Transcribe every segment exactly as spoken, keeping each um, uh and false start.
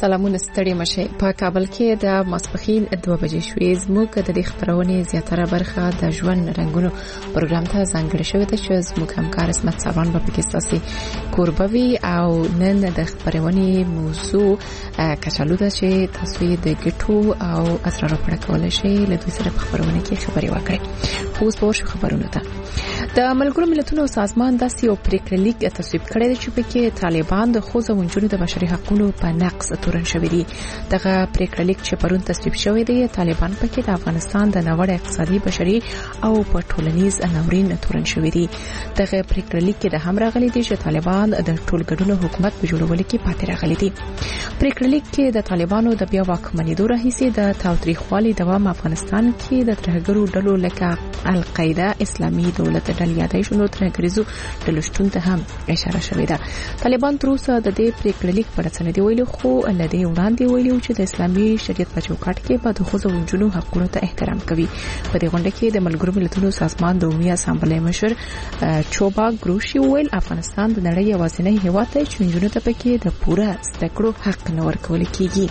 سلامونه ستړي مشه. په کابل کې د ماسپخین دوه بجې شوې. زموږ د دې خبرونه زیاتره برخه د ژوند رنگونو پروګرام ته ځانګړې شوې ده چې زموږ همکار اسمت ساروان په کې ستاسو کوربوي او نن د خبرونه موضوع کچالو ده چې تاسو یې د ګټو او اسرار په اړه کولای شئ له دوی سره په خبرونه کې خبري وکړئ. خو اوس په خبرونه ته د ملګرو ملتونو سازمان داسې یو پریکړه لیک تصویب کړی دی چې په کې طالبان د خوځو ونجونو د بشري حقوقو په نقض تورن شوی دی. دغه پریکړه لیک چې پرون تصویب شوی دی طالبان په کې د افغانستان د نوړ اقتصادي بشري او په ټولنیز ناورین تورن شوی دی. دغه پریکړه لیک کې د هم راغلي دي چې طالبان د ټولګډونو حکومت په جوړولو کې پاتې راغلي دي. پریکړه لیک کې د طالبانو د بیا واکمنېدو راهیسې د تاوتریخوالي دوام افغانستان کې د ترهګرو ډلو لکه القاعده اسلامي دولت ډلې یادای شنو ترهګریزو ډلو شتون ته هم اشاره شوې ده. طالبان تر اوسه د دې پریکړه لیک په اړه نه دی ویلي، خو لدې وړاندې ویلي چې د اسلامي شریعت په چوکاټ کې به د ښځو ونجونو حقوقو ته احترام کوي. په دې غونډه کې د ملګرو ملتونو سازمان د عمومي اسامبلې مشر چوبا ګروشي ویل افغانستان د نړۍ یوازینی هیواد دی چې ونجونو ته پکې د پوره زده کړو حق نه ورکول کیږي.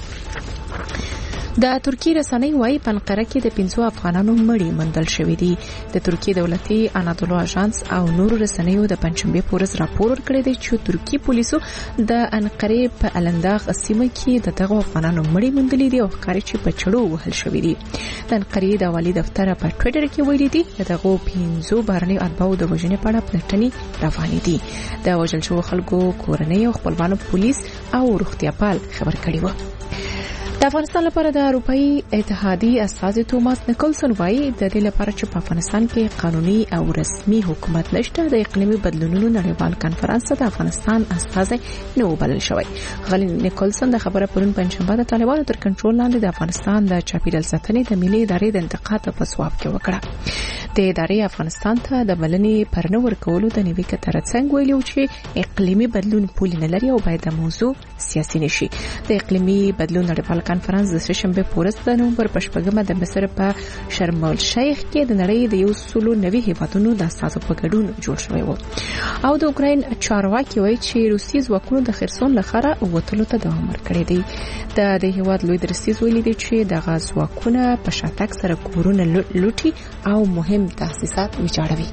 د ترکی رسنۍ وايي په انقره کې د پنځو افغانانو مړي موندل شوې دي. د ترکی دولتي انادولو اژانس او نورو رسنیو د پنځشنبه په ورځ راپور ورکړی دی چې ترکی پولیسو د انقره په النداغ سیمه کې د دغه افغانانو مړي موندلي دي او ښکاري چې په چړو وهل شوې دي. د انقره د والي دفتر په ټوئیټر کې ویلي دي چې دغه پنځو بهرني اتباعو د وژنې په اړه پلټنې روانې دي. د وژل شوو خلکو کورنۍ او خپلوانو پولیس او روغتیاپال خبر کړي وو. د افغانستان لپاره د اروپאי اتحادیې استازي توماس نیکلسن وايي د دې لپاره چې په افغانستان کې قانوني او رسمي حکومت نشته د اقلیمي بدلونونو نړیوال کانفرنس ته د افغانستان استازي نو بلل شوی. غلی نیکلسن د خبره پرون پنځشنبه د طالبانو تر کنټرول لاندې د افغانستان د چاپیریال ساتنې د ملي ادارې د انتقاد په سواب کې وکړه. د ادارې افغانستان ته د بلنې پر نو ورکولو د نیوي کتر څنګه ویلو چې اقلیمي بدلون پول نه لري او باید د موضوع سیاسي نشي. د اقلیمي بدلون نړیوال کانفرنس د سشنبه پورس د نومبر پښپګمه د مصر په شرم الشیخ کې د نړۍ د یو سلو نوي هیوادونو د استازو په ګډون جوړ شوی و. او د اوکراین چارواکي وایي چې روسي ځواکونو د خرسون لخره وټلو ته دوام ورکړی دی. د دې هیواد لوی درستیز ویلي دی چې د غزواکونه په شاتګ سره کورونه لوټي او مهم تاسیسات ویجاړوي.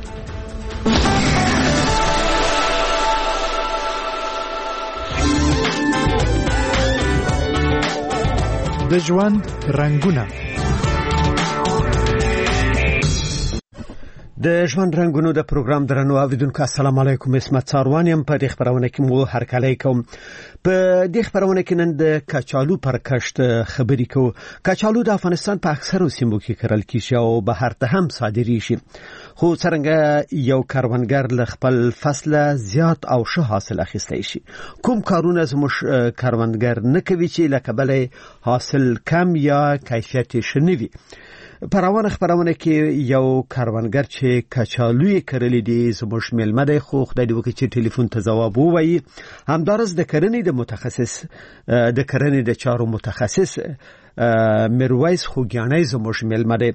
د ژوند رنگونه د ژوند رنگونو د پروګرام درنو اوریدونکو السلام علیکم. اسمت ساروان یم. په دې خبرونه کې مو هرکلی کوم. په دې خبرونه کې نن د کچالو پر کښت خبرې کوو. کچالو د افغانستان په اکثرو سیمو کې کرل کیږي او بهر ته هم صادریږي. خو څنګه یو کاروانګر له خپل فصله زیات او ښه حاصل اخیستی شي؟ کوم کارونه زموږ کاروانګر نه کوي چې له کبله حاصل کم یا کیفیت یې ښه نه وي؟ په روانه خبرونه کې یو کاروانګر چې کچالو یې کرلې دي زموږ میلمه دی، خو خدای دې وکړي چې ټلیفون ته ځواب ووایي. همدارس د کرنې د متخصص د کرنې د چارو متخصص میرویس خوګیانی زموږ میلمه دی.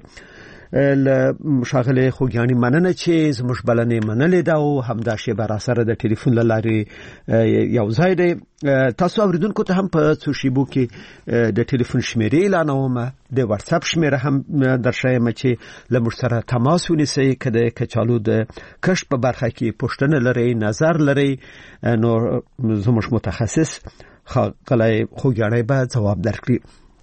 شاغله خوګیانی مننه چې زموږ بلنې منلې ده او همدا شی بر اثر د ټلیفون لارې یو ځای دی. تاسو اوریدونکو ته هم په سوشیبو کې د ټلیفون شمیرې اعلانوم، د واتس اپ شمیره هم درشایم چې له موږ سره تماس ونیسئ که د کچالو د کښت په برخه کې پوښتنه لرئ، نظر لرئ، نو زموږ متخصص ښاغلی خوګیانی به ځواب درکړي.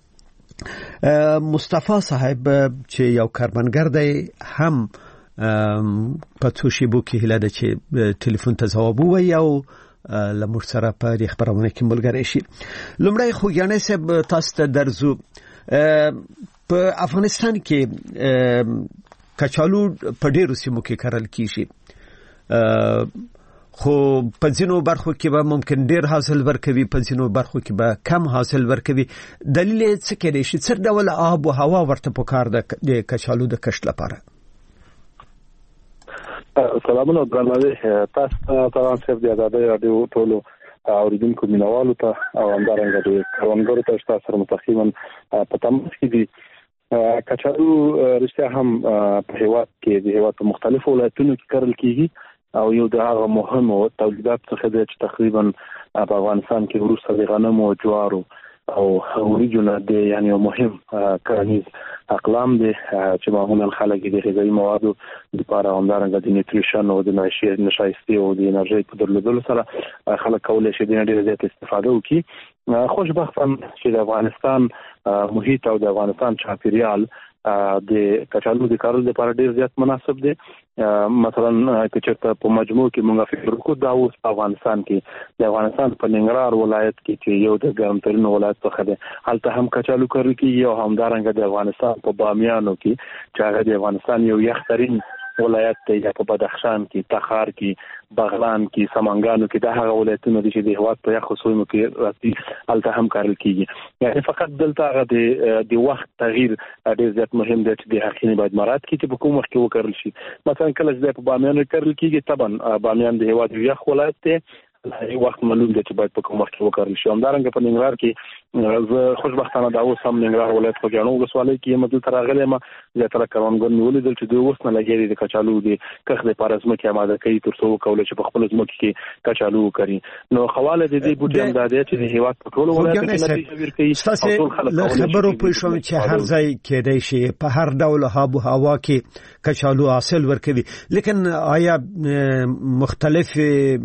مصطفی صاحب چې یو کاروانګر دی هم په سوشیبو کې هیله ده چې ټلیفون ته ځواب ووایي او له موږ سره په دې خبرونه کې ملګری شي. لومړی خوګیانی صاحب تاسو ته درځو. په افغانستان کې کچالو په ډېرو سیمو کې کرل کیږي، خو په ځینو برخو کې به ممکن ډېر حاصل ورکوي، په ځینو برخو کې به کم حاصل ورکوي. دلیل یې څه کېدای شي؟ څه ډول آب و هوا ورته پکار ده د کچالو د کښت لپاره؟ سلامونه درناوی تاسو ته طبعا صرف د آزادۍ راډیو ټولو اوریدونکو مینوالو ته او همدارنګه د کروندګرو ته تاسو سره متقیما په تماس کې دي. کچالو رښتیا هم په هیواد کې د هیواد په مختلفو ولایتونو کې کرل کیږي او یو د هغه مهمو تولیدات څخه د تقریبا په افغانستان کې وروسته د غنمو او جوارو او اوریجنال دی یعنی مهم کرنیز اقلام دي چې معمولا خلک د غذایی موادو لپاره همدارنګه د نیوتریشن او د نشایستي او د انرژي په درلودلو سره خلک کولای شي د ډېر زیات استفاده وکړي. خوشبختانه چې د افغانستان محیط او د افغانستان چاپیریال د کچالو د کارولو لپاره ډېر زیات مناسب دی. مثلا که چېرته په مجموع کې موږ فکر وکړو دا اوس په افغانستان کې د افغانستان په ننګرهار ولایت کې چې یو د ګرمترینو ولایت څخه دی هلته هم کچالو کرل کېږي او همدارنګه د افغانستان په بامیانو کې چې هغه د افغانستان یو یخترین ولایت دی یا په بدخشان کې تخار کې بغلان کې سمنګانو کې دا هغه ولایتونه دي چې د هېواد په یخو سیمو کې راځي هلته هم کرل کېږي. یعنې فقط دلته هغه د د وخت تغییر ډېر زیات مهم دی چې د حقیقي باید مراعات کړي چې په کوم وخت کې وکرل شي. مثلا کله چې په بامیانو کرل کېږي طبعا بامیان د هېواد یو یخ ولایت دی هغه وخت معلوم دی چې باید په کوم وخت کې وکرل شي. همدارنګه په ننګرهار کې زه خوشبختانه دا اوس هم ننګرهار ولایت په ګڼو ولسوالۍ کې یم دلته راغلی یم زیاتره کروندګر مې ولیدل چې دوی اوس نه لګیا دي د کچالو د کښت لپاره ځمکې اماده کوي تر څو وکولی چې په خپلو ځمکو کې کچالو وکري. نو خواله د دې بوټي هم دا دی چې د هېواد په ټولو ولایتو کې نتیجه ورکوي او ټول خلک له خبرو پوه شوم چې هر ځای کېدای شي په هر ډول آب و هوا کې کچالو حاصل ورکوي لیکن آیا مختلف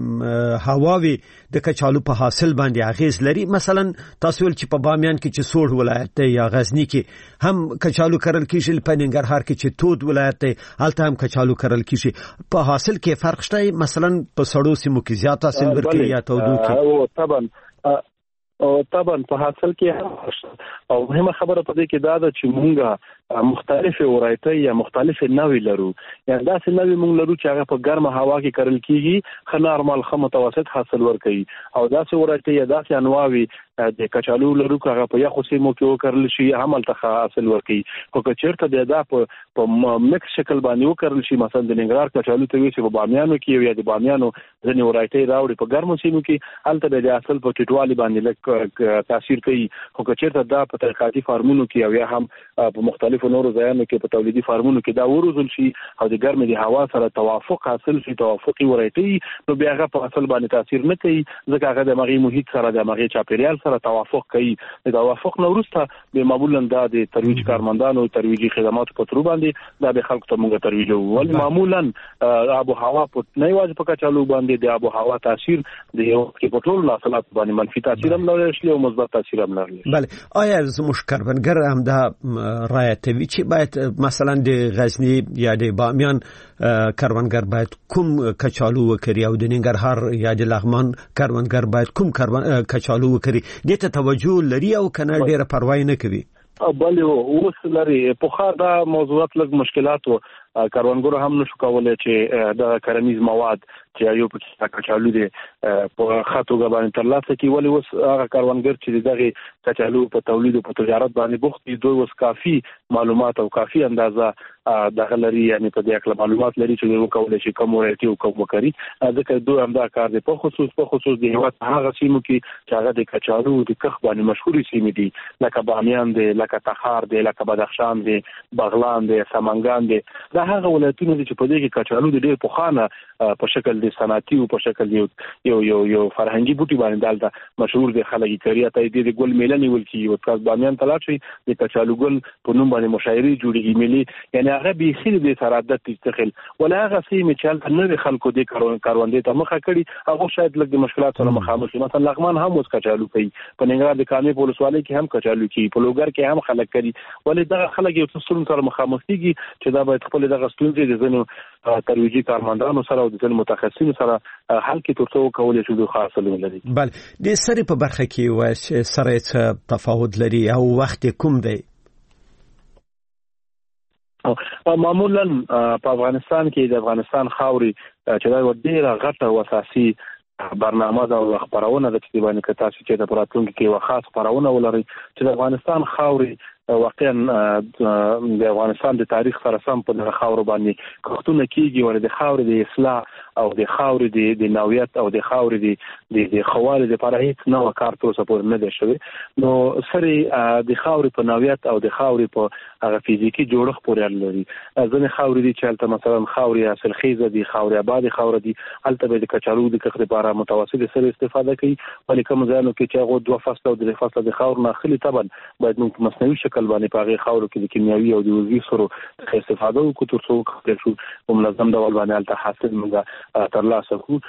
هواوي د کچالو په حاصل باندې اغیز لري؟ مثلا تاسو ول چې په بامیان کې چې سوړ ولایت دی یا غزنی کې هم کچالو کرل کیږي په ننګرهار کې چې تود ولایت دی هلته هم کچالو کرل کیږي په حاصل کې فرق شته مثلا په سړو سیمو کې زیات حاصل ورکوي یا تودو کې؟ او طبعا او طبعا په حاصل کې او مهمه خبره په دې کې دا ده چې مونږه مختلفه ورایتي یا مختلفه نوې لرو یعنی دا څه نوې مونږ لرو چې هغه په ګرمه هوا کې کرل کیږي خو نارمال خو متوسط حاصل ورکوي او دا څه ورایتي یا دا څه انواوي د کچالو لرو هغه په یخو سیمو کې وکړل شي عمل ته حاصل ورکوي خو که چیرته دا په مکس شکل باندې وکړل شي مثلا د ننګرهار کچالو ته وي چې په بامیانو کې یا د بامیانو ځنې ورایتي راوړي په ګرمو سیمو کې هلته د اصل په ټیټوالي باندې لږ تاثیر کوي خو که چیرته دا په تحقیقاتي فارمونو کې او یا هم په مختلفو نورو ځایونو کې په تولیدي فارمونو کې دا وروزل شي او د ګرمې د هوا سره توافق حاصل شي توافقي ورایتي نو بیا هغه په اصل باندې تاثیر نه کوي ځکه هغه د مغي محیط سره د مغي چاپیریال سره توافق کوي د توافق نو وروسته به معمولا د ترویج کارمندانو ترویجي خدماتو په تر باندې دا به خلکو ته موږ ترویجو ول معمولا آب و هوا په نه واجب په کچالو باندې د آب و هوا تاثیر د یو کې په ټول حاصلات باندې منفي تاثیر هم لري او مثبت تاثیر هم لري. بله آیا زموږ کاربنګر هم دا رایتوي چې باید مثلا د غزنی یا د بامیان کاربنګر باید کوم کچالو وکړي او د ننګرهار یا د لغمان کاربنګر باید کوم کچالو وکړي دې ته توجه لري او کنه ډیره پروا نه کوي؟ بله اوس لري په خا دا موضوعات لږ مشکلات وو کاروانګرو هم نشو کولای چې د کرنیز مواد چې یو په کچالو دي په خاطر غوښنه ترلاسه کی ولې اوس هغه کاروانګر چې دغه کچالو په تولید او په تجارت باندې بوخت دي دوی اوس کافي معلومات او کافي اندازه دغه لري یعنی په دې اړه معلومات لري چې یو کولای شي کوم ورته او کوم کوي ځکه دوی هم دا کار دي په خصوص په خصوص د هیواد هغه سیمو کې چې هغه د کچالو د کښ باندې مشهوري سیمې دي لکه بامیان دي لکه تخار دي لکه بدخشان دي بغلان دي سمنګان دي دا هغه ولایتونه دي چې په دې کې کچالو د ډېر پخوانه په شکل د صنعتي او په شکل یو یو یو یو فرهنګي بوټي باندې دالته مشهور دي خلک کریه ته دې ګل میله نیول کی او تاسو بامیان تلاړ شي د کچالو ګل په نوم باندې مشاعري جوړیږي ملي یعنی هغه به خیر د سرادت تستخل ولا هغه سیمه چې نه خلکو د کاروندې ته مخه کړي هغه شاید لږ د مشکلات سره مخامخ شي مثلا لغمان هم اوس کچالو کوي په ننګرهار د کامې په ولسوالۍ کې هم کچالو کوي په لوګر کې هم خلک کوي ولې دا خلک یو څه سره مخامخ کیږي چې دا باید خپل دغه ستونزې د زنو ترویجي کارمندانو سره او د ځل متخصصینو سره حل کې تر څو کولای شو د خاصه لري. بله د سری په برخه کې و سره څه تفاوت لري او وخت کوم دی؟ معمولا په افغانستان کې د افغانستان خاوري چې دا ډیره غټه او اساسي برنامه دا خبرونه د تقریبا کې تاسو چې د پراتونکو کې وخاص خبرونه ولري چې د افغانستان خاوري واقعا د افغانستان د تاریخ سره سم په دغه خاور باندې کوښتونه کیږي ولې د خاور د اصلاح او د خاورې د د نوعیت او د خاورې د د خوالې لپاره هیڅ نوې کار تر اوسه پورې نه دی شوی. نو سره د خاورې په نوعیت او د خاورې په هغه فزیکی جوړښت پورې اړه لري. ځینې خاورې دي چې البته مثلا خاورې حاصلخیزه دي، خاورې آباد خاورې دي، البته به د کچالو د کښت لپاره متوسط سره استفاده کوي. ولې کوم ځایونو کې چې هغه دوه فصله او درې فصله د خاور نه خلی طبعا باید موږ په مصنوعي شکل باندې په هغه خاورو کې د کیمیاوي او د عضوي سرو څخه استفاده وکړو تر څو کولای شو په منظم ډول باندې البته حاصل موږ ترلاسه کړو.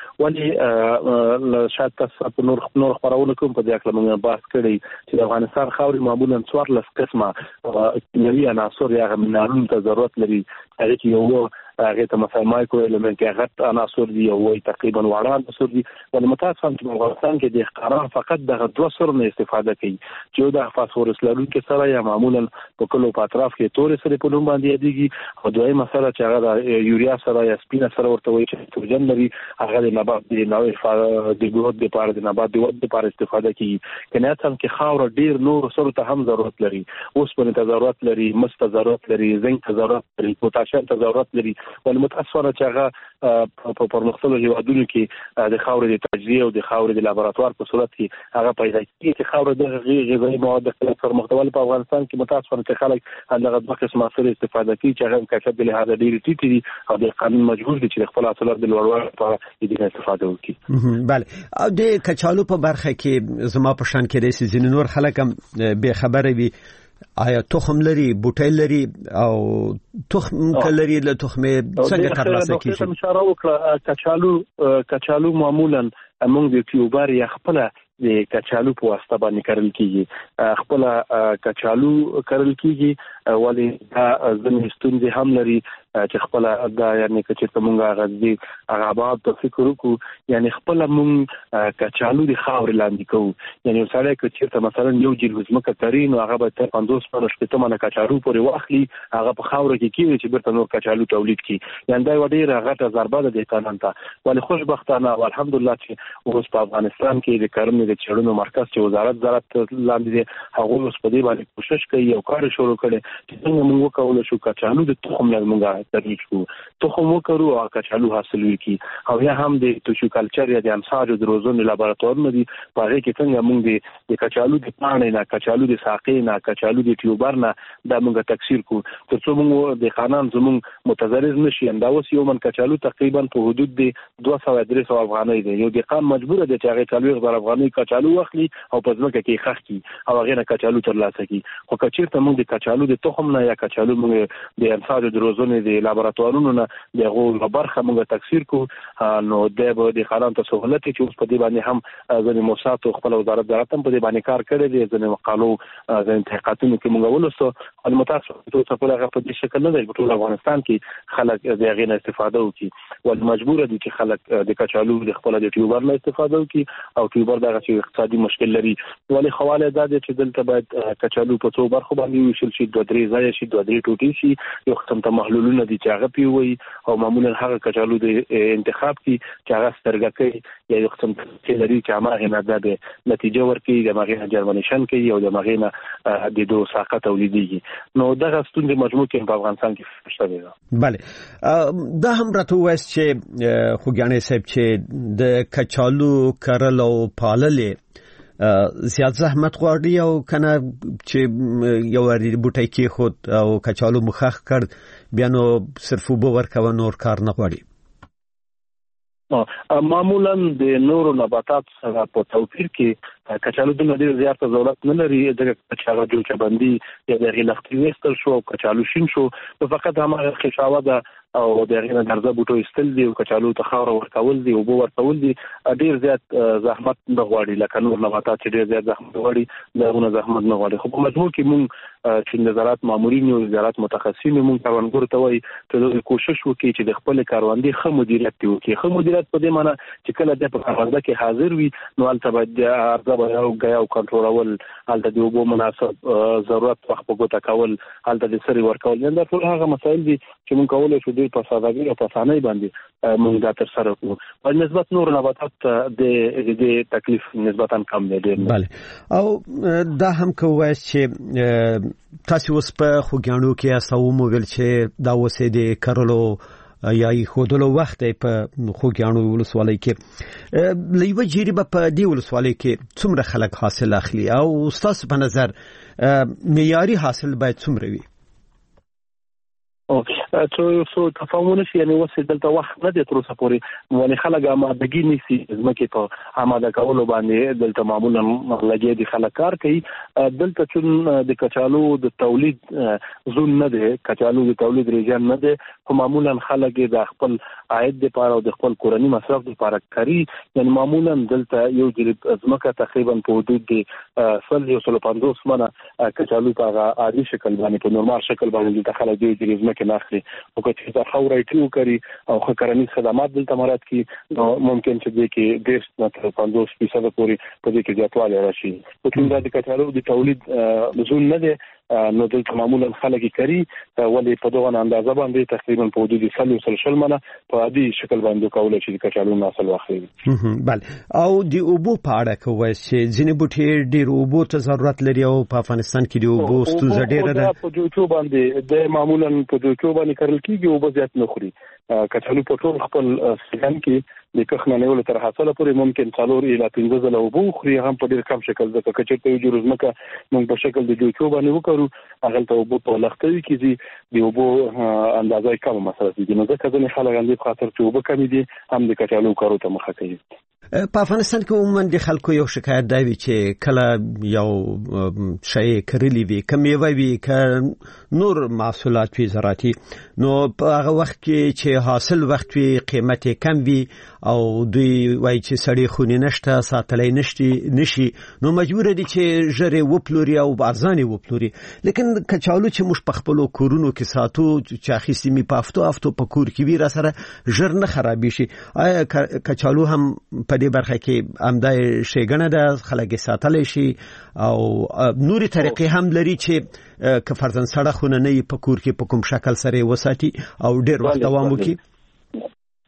ولې شاید تاسو په نور نور خبرونه کوم په دې اړه موږ بحث کړی چې د افغانستان خاورې معمولا څوارلس قسمه کیمیاوي عناصر یا منرالونو ته ضرورت لري. هغه کې یو هغه ته مثلا مایکرو الیمنت یا غټ عناصر دي او تقریبا واړه عناصر دي. ولې متاسفانه چې افغانستان کې د ښکارا فقط د دوه سره نه استفاده کوي چې د فاسفورس لرونکي سره یا معمولا په کلو په اطراف کې تورې سره په نوم باندې یادېږي او دوی مسله چې هغه د یوریا سره یا سپینه سره ورته وایي چې نایتروجن لري، هغه د نبات د نوې د ګروت لپاره د نبات د ود لپاره استفاده کوي. کنه څنګه کې خاور ډیر نور سره ته هم ضرورت لري، اوس په ته ضرورت لري، مس ته ضرورت لري، زنک ته ضرورت لري، پوتاشیم ته ضرورت لري. ولې متاسفانه چې هغه په پرمختللو هیوادونو کې د خاورې د تجزیه او د خاورې د لابراتوار په صورت کې هغه پیدا کیږي چې خاورې د غذایي مواد د سره محتوی په افغانستان کې متاسفانه چې خلک هغه دوه قسمه سره استفاده کوي چې هغه کیفیت له هغه ډیر ټیټ دي او د قانون مجبور دي چې خپل حاصلات د لوړوالي لپاره دې استفاده وکړي. بله، او د کچالو په برخه کې زما په شان کې د سيزن نور خلک هم به خبره وي آیا تخم لري، بوټی لري او تخم کلري له تخمه څنګه ترلاسه کیږي؟ د اشاره وکړه کچالو کچالو معمولا موږ د ټیوبر یا خپل د کچالو په واسطه باندې کرل کیږي، خپل کچالو کرل کیږي. ولې دا ځینې ستونزې هم لري چې خپل دا یعنی چې موږ غزي هغه آباد په فکر وکړو یعنی خپل موږ کچالو د خاور لاندې کوو. یعنی سره چې مثلا یو جیل زمکه ترين او هغه به پنځوس پر شپږ منه کچالو پورې واخلي، هغه په خاور کې کیږي چې برته نور کچالو تولید کی. یعنی دا وړي غټه ضربه ده د قانون ته. ولې خوشبختانه او الحمدلله چې اوس په افغانستان کې د کرنې د چړونو مرکز چې وزارت زراعت لاندې دی هغه اوس په دې باندې کوشش کوي او کار شروع کړي چې څنګه موږ وکولای شو کچالو د تخم نه موږ ترویج کړو، تخم وکړو او کچالو حاصل وکړي. او یا هم د توشو کلچر یا د امساج د روزونې لابراتوارونه دي په هغه کې څنګه موږ د کچالو د پاڼې نه، کچالو د ساقې نه، کچالو د ټیوبر نه دا موږ تکثیر کو تر څو موږ د خانان زموږ متضرر نشي. دا اوس یو من کچالو تقریبا په حدود د دوه سوه درې سوه افغانۍ دی. یو د قام مجبور دی چې هغه څلوېښت زره افغانۍ کچالو واخلي او په ځمکه کې خښ کی او هغه نه کچالو ترلاسه کی. خو کچیرته موږ د کچالو د تخم نه یا کچالو موږ د امساج د روزونې د لابراتوارونو نه دغه برخه موږ تکثیر کو نو د د خانان ته سہولت چې اوس په دې باندې هم ځنې موسسات خپل وزارت زراعت هم په دې باندې کار کړی دی. ځنې مقالو ځنې تحقیقاتونو کې موږ ولوستو او متاسفانه ټول په هغه په دې شکل نه دی په ټول افغانستان کې خلک د هغې نه استفاده وکړي. ول مجبور دي چې خلک د کچالو د خپل د ټیوبر نه استفاده وکړي او ټیوبر دغه چې اقتصادي مشکل لري. ولې خواله دا دي چې دلته باید کچالو په څو برخو باندې ویشل شي، دوه درې ځای شي، دوه درې ټوټې شي، یو قسم ته محلولونه دي چې هغه پیوي او معمولا هغه کچالو د انتخاب کی چې هغه سترګکې یا یو قسم چې لري چې هغه نه ده نتیجه ورکړي د مغینه جرمنیشن کوي او د مغینه د دوه ساقه تولیدي. نو دغه ستونزې مجموع کې په افغانستان کې شته دي. بله، دا هم راته وایي چې خوګیانې صاحب چې د کچالو کرل او پالل زیات زحمت غواړي او کنه چې یو وری بوټی کې خود او کچالو مخخ کړ بیا نو صرف وبو ورکو نور کار نه غواړي. معمولا د نورو نباتات سره په توپیر کې کچالو د ډېر زیات ضرورت نه لري. د کچالو جوړ بندي یا د غلختي وستل شو کچالو شین شو فقط هغه خشاوه ده او د غینه درځه بوټو استل دی او کچالو ته خاور ورکول دی او بو ورکول دی. ډیر زیات زحمت نه غواړي لکه نور نباتات چې ډیر زیات زحمت غواړي دغه زحمت نه غواړي. خو په مجموع کې مونږ چې نظارت مامورین او نظارت متخصصین مونږ کاروانګور ته وایي چې کوشش وکړي چې د خپل کاروندې ښه مدیریت وکړي. ښه مدیریت په دې معنی چې کله د په کارونده کې حاضر وي نو البته باید ارزه او غیا او کنټرول البته د وبو مناسب ضرورت وخت په ګوته کول البته د سری ورکول دا ټول هغه مسایل دي چې مونږ کولای شو د په سادهګۍ او په اسانۍ باندې مونږ دا تر سره کوو. په نسبت نور نباتات د د تکلیف نسبتا کم دی. بله، او دا هم کوي چې تاسو اوس په خوګیانو کې اساو موږ چې دا وسه د کرلو یا یې خودلو وخت په خوګیاڼو ولسوالۍ کې لیوه جریبه په دی ولسوالۍ کې څومره خلک حاصل اخلي او تاسو په نظر معیاري حاصل باید څومره وي؟ او څو څو تفاهمونه شي یعنی وسه دلته وخت نه دی تر اوسه پورې ولې خلک آمادګي نشي ځمکه په آماده کولو باندې دلته معمولا لګي دي خلک کار کوي دلته چې د کچالو د تولید زون نه دی کچالو د تولید ریجن نه دی خو معمولا خلک د خپل عاید لپاره او د خپل کورنۍ مصرف لپاره کوي یعنی معمولا دلته یو جریب ځمکه تقریبا په حدود د سل یو سل پنځوس منه کچالو په عادي شکل باندې په نورمال شکل باندې د خلک دی جریب ځمکه ناخلي او که چې دا خاورې ټیو کوي او خکرنی خدمات دلته مراد کی نو ممکن چې د کې ډېر نه پنځوس فیصد پورې په دې کې زیاتوالی راشي او چې د کچالو د تولید زون نه دی نو دلته معمولا خلک کوي ولې په دغه اندازه باندې تقریبا په حدود سل یو سل شل منه په عادي شکل باندې کولای شي کچالو حاصل واخلي. بله او د اوبو په اړه کوي چې ځینې بوټي ډېر اوبو ته ضرورت لري او په افغانستان کې د اوبو ستونزه ډېره ده. په جوچو باندې د معمولا په جوچو باندې کارل کیږي اوبه زیات نه خوري کچالو په ټول خپل سیزن کې د کښ نه نیول تر حاصله پورې ممکن څلور اله پنځه ځله اوبه خوري هم په ډېر کم شکل ځکه چې ته یو ځمکه موږ په شکل د جوچو باندې وکړو هغه ته اوبه په لختوي کې دي د اوبو اندازه کم مصرف دي نو ځکه ځنې خلک اندې په خاطر چې اوبه کم دي هم د کچالو کارو ته مخه کوي. په افغانستان کې عموما د خلکو یو شکایت دی چې کله یو شی کرلی وي کم یې وي ک نور محصولات وی زراعتي نو په هغه وخت کې چې حاصل وخت وي قیمت کم وي او دوی وایي چې سړی خونی نشته ساتلای نشي نشي نو مجبور دي چې ژرې وپلوري او ارزانه وپلوري لیکن کچالو چې موږ په خپل کورونو کې ساتو چې اخیستي می په افتو افتو په کور کې وی را سره ژر نه خرابې شي آیا کچالو هم په دې برخه کې امدای شیګنه ده خلک ساتل شي او نوري طریقې هم لري چې که فرضاً سړه خونه نه په کور کې په کوم شکل سره وساتي او ډیر وخت دوام وکړي.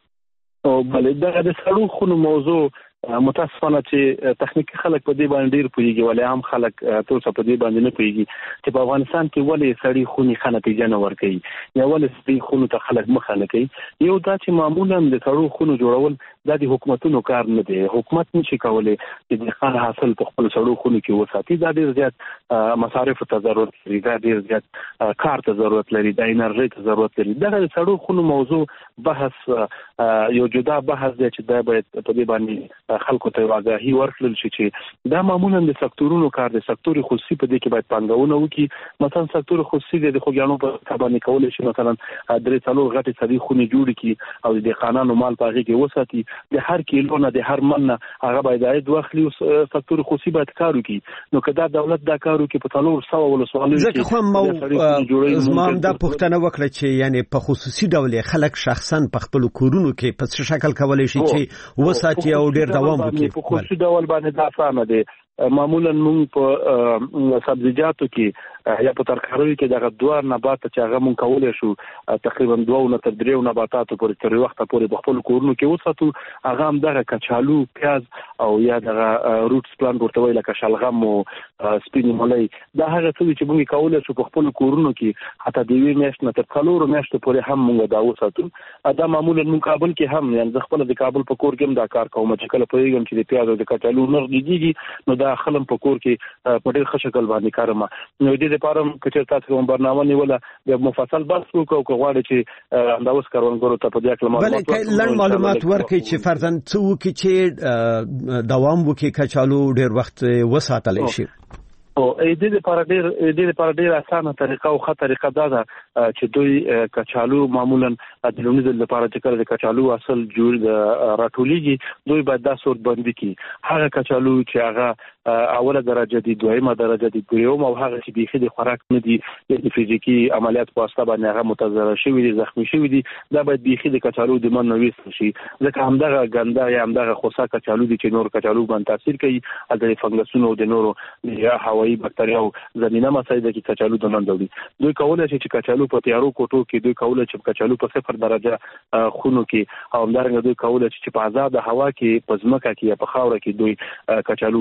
او بل دغه د سړو خونو موضوع متاسفانه چې تخنیکی خلک په دې باندې ډیر پوهیږي ولې هم خلک تاسو په دې باندې نه پوهیږي چې په افغانستان کې ولې سړی خوني خانه پیژنه ور کوي یا ولې سړي خونو ته خلک مخه نه کوي یو دا چې معمولا د سړو خونو جوړول دا د حکومتونو کار نه دی حکومت نشي کولای چې د خان حاصل په خپل سړو خونو کې وساتي دا ډیر زیات مصارف ته ضرورت لري دا ډیر زیات کار ته ضرورت لري د انرژي ته ضرورت لري دا د سړو خونو موضوع بحث یو جدا بحث دی چې دا باید په دې باندې خلکو ته واګاهي ورکړل شي چې دا معمولا د سکتورونو کار دی سکتور خصوصي په دې کې باید پانګونه وکړي مثلا سکتور خصوصي د خوګیانو په تابانه کول شي مثلا درې څلور غټي سړي خوني جوړ کړي او د قانونو مال په هغه کې وساتي د هر کیلو نه د هر من نه هغه باید عاید واخلي سکتور خصوصي باید کار وکړي نو کدا دولت دا کار وکړي په څلور سو ولسوالۍ ځکه خو مو زمام دا پښتنه وکړه چې یعنی په خصوصي ډول خلک شخصا په خپل کورونو کې په څه شکل کولای شي چې وساتي او ډیر دوام وکړي په خصوصي ډول باندې دا اسانه دي معمولا موږ په سبزیجاتو کې یا په ترکاریو کې دغه دوه نبات چې هغه مونږ کولای شو تقریبا دوه نه تر دریو نباتاتو پورې تر وخت پورې په خپل کورونو کې وساتو هغه هم دغه کچالو پیاز او یا دغه روټس پلانټ ورته ویل لکه شلغم او سپینې مولۍ دا هغه څه چې مونږ کولای شو په خپل کورونو کې حتی د وی میاشت نه تر څلورو میاشتو پورې هم مونږ دا وساتو دا معمولا مونږ کابل کې هم یعنی خپل د کابل په کور کې هم دا کار کوم چې کله پوهیږم چې د پیاز او د کچالو نرخ دیږي نو دا خلم په کور کې په ډېر ښه شکل باندې کارم نو دې لپاره چې تاسو کوم برنامه نیوله د مفصل بحث وکړو کو غواړي چې انداوس کاروانګرو ته په دې اړه معلومات ورکړي لړ معلومات ورکړي چې فرضاً څو کې چې دوام وکړي کچالو ډېر وخت وساتل شي او دې لپاره ډېر دې لپاره ډېر اسانه طریقه او ښه طریقه دا ده چې دوی کچالو معمولا د لومړي لپاره چې کله د کچالو اصل جوړ راټولېږي دوی باید دا صورت باندې کی هغه کچالو چې هغه اوله درجه دي دویمه درجه دي دویم او هغه چې بيخي د خوراک نه دي د فزیکی عملیات په واسطه باندې هغه متضرر شوی دي زخمی شوی دي دا باید بيخي د کچالو د من نويست شي ځکه همدغه ګنده یا همدغه خوسا کچالو دي چې نور کچالو باندې تاثیر کوي د فنګسونو د نورو یا هوایي بکټریاو زمينه مسایده کې کچالو د نن دوی دوی کولای شي چې کچالو په تیارو کوټو کې دوی کولای شي کچالو په صفر درجه خونو کې او همدارنګه دوی کولای شي چې په آزاد هوا کې په ځمکه کې یا په خاوره کې دوی کچالو د لپاره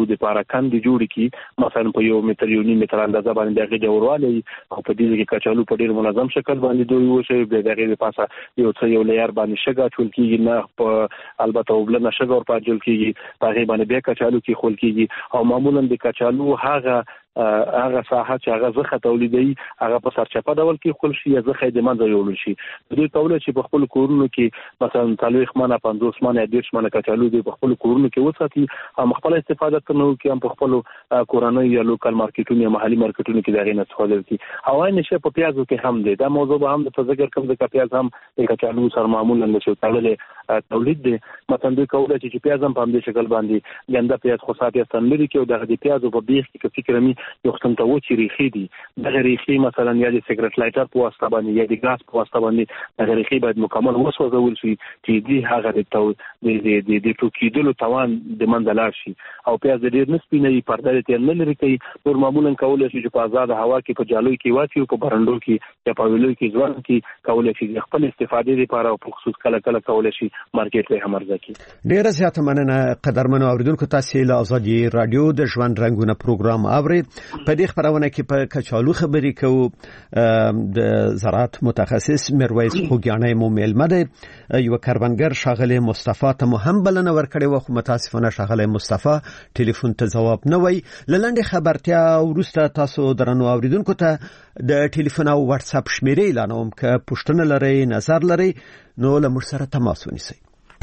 کاندي جوړ کی مثلا په یو متر یو نیم متر اندازه باندې دغه جوړوالی او په دې کې کچالو په ډیر منظم شکل باندې دوی وشي به دغه د پاسه یو څه یو لیر باندې شګه چول کیږي نه په البته وبلنه شګه ور پاجل کیږي په هغه باندې به کچالو کې خول کیږي او معمولا د کچالو هغه هغه ساحه چې هغه زخه تولیدي هغه په سرچپه ډول کې خپل شي زخه د منځ یول شي دوی کولای شي په خپل کورونو کې مثلا تاریخ منه پنځوس منه دیش منه کچالو دی په خپل کورونو کې وساتي هم خپل استفاده کوي کې هم په خپل کورانه یا لوکل مارکیټونو یا محلي مارکیټونو کې دغه نه استفاده کوي او عین شي په پیازو کې هم دی دا موضوع به هم د تذکر کوم د پیاز هم د کچالو سره معمولا نشو تړلې تولید دی مثلا دوی کولای شي چې پیاز هم په دې شکل باندې ګنده پیاز خو صاحب استن لري کې دغه د پیازو په بیخ کې فکر مې یو ختم ته وچی ریخي دي دغه ریخي مثلا یا د سیګریټ لایټر په واسطه باندې یا د ګاز په واسطه باندې دغه ریخي باید مکمل وسوځول شي چې دې هغه د تو د د د ټوکیدلو توان د منځلار شي او پیاز د ډیر نسبینه پرده ته نه لري کوي نور معمولا کولای شي چې په آزاد هوا کې په جالوي کې واچي او په برندو کې یا په ویلو کې ځوان کې کولای شي خپل استفادې لپاره او په خصوص کله کله کولای شي مارکیټ له همرزه کې ډیر زیات مننه قدرمنو اوریدونکو تاسو له ازادي رادیو د ژوند رنگونه پروګرام اورید په دې خبرونه کې په کچالو خبرې کوو د زراعت متخصص میرویس خوګیانه مو ملمه ده یو کاروانګر شاغله مصطفی ته مهم بلنه ورکړې و خو متاسفانه شاغله مصطفی ټلیفون ته جواب نه وای لنډه خبرتیا ورسته تاسو درنو اوریدونکو ته د ټلیفون او واتس اپ شمیرې اعلانوم ک پښتنه لري نظر لري نو له موږ سره تماس ونیسئ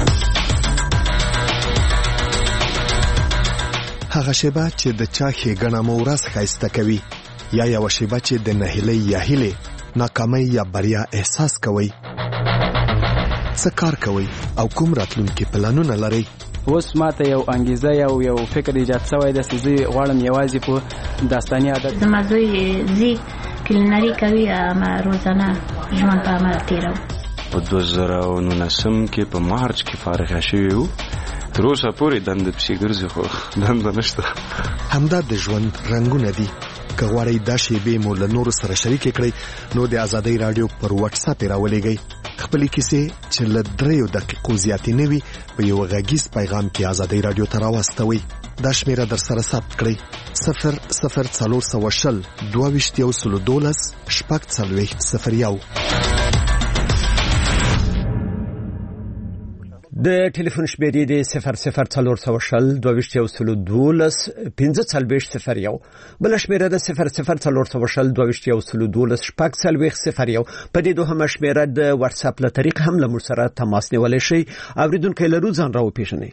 هغه شیبه چې د چا ښېګڼه مو ورځ ښایسته کوي یا یوه شیبه چې د نهیلۍ یا هیلې ناکامۍ یا بریا احساس کوئ څه کار کوئ او کوم راتلونکي پلانونه لرئ اوس ماته یو انګیزه یو یو فکر ایجاد شوی دی چې زه غواړم یوازې په داستاني عادت زما زوی زی کلینري کوي اما روزانه ژوند په عمل تېرو په دوه زره او نولسم کې په مارچ کې فارغ شوی وو تر اوسه پورې دنده پسې ګرځي خو دنده نشته همدا د ژوند رنګونه دي که غواړئ دا شیبې مو له نورو سره شریکې کړئ نو د ازادۍ راډیو پر واتس اپ یې راولېږئ خپلې کیسې چې له دریو دقیقو زیاتې نه وي په یو غږیز پیغام کې ازادۍ راډیو ته راواستوئ دا شمیره در سره ثبت کړئ صفر صفر څلور سوه شل دوه ویشت یو سلو دولس شپږ څلوېښت صفر یو د ټلیفون شمیرې د صفر صفر څلور سوه شل دوه ویشت یو سلو دولس پنځه څلوېښت صفر یو بل شمیره د صفر صفر څلور سوه شل دوه ویشت یو سلو دولس شپږ څلوېښت صفر یو په دې دوهمه شمیره د واتس اپ له طریق هم له موږ سره تماس نیولی شئ اوریدونکي لرو ځان را وپېژنئ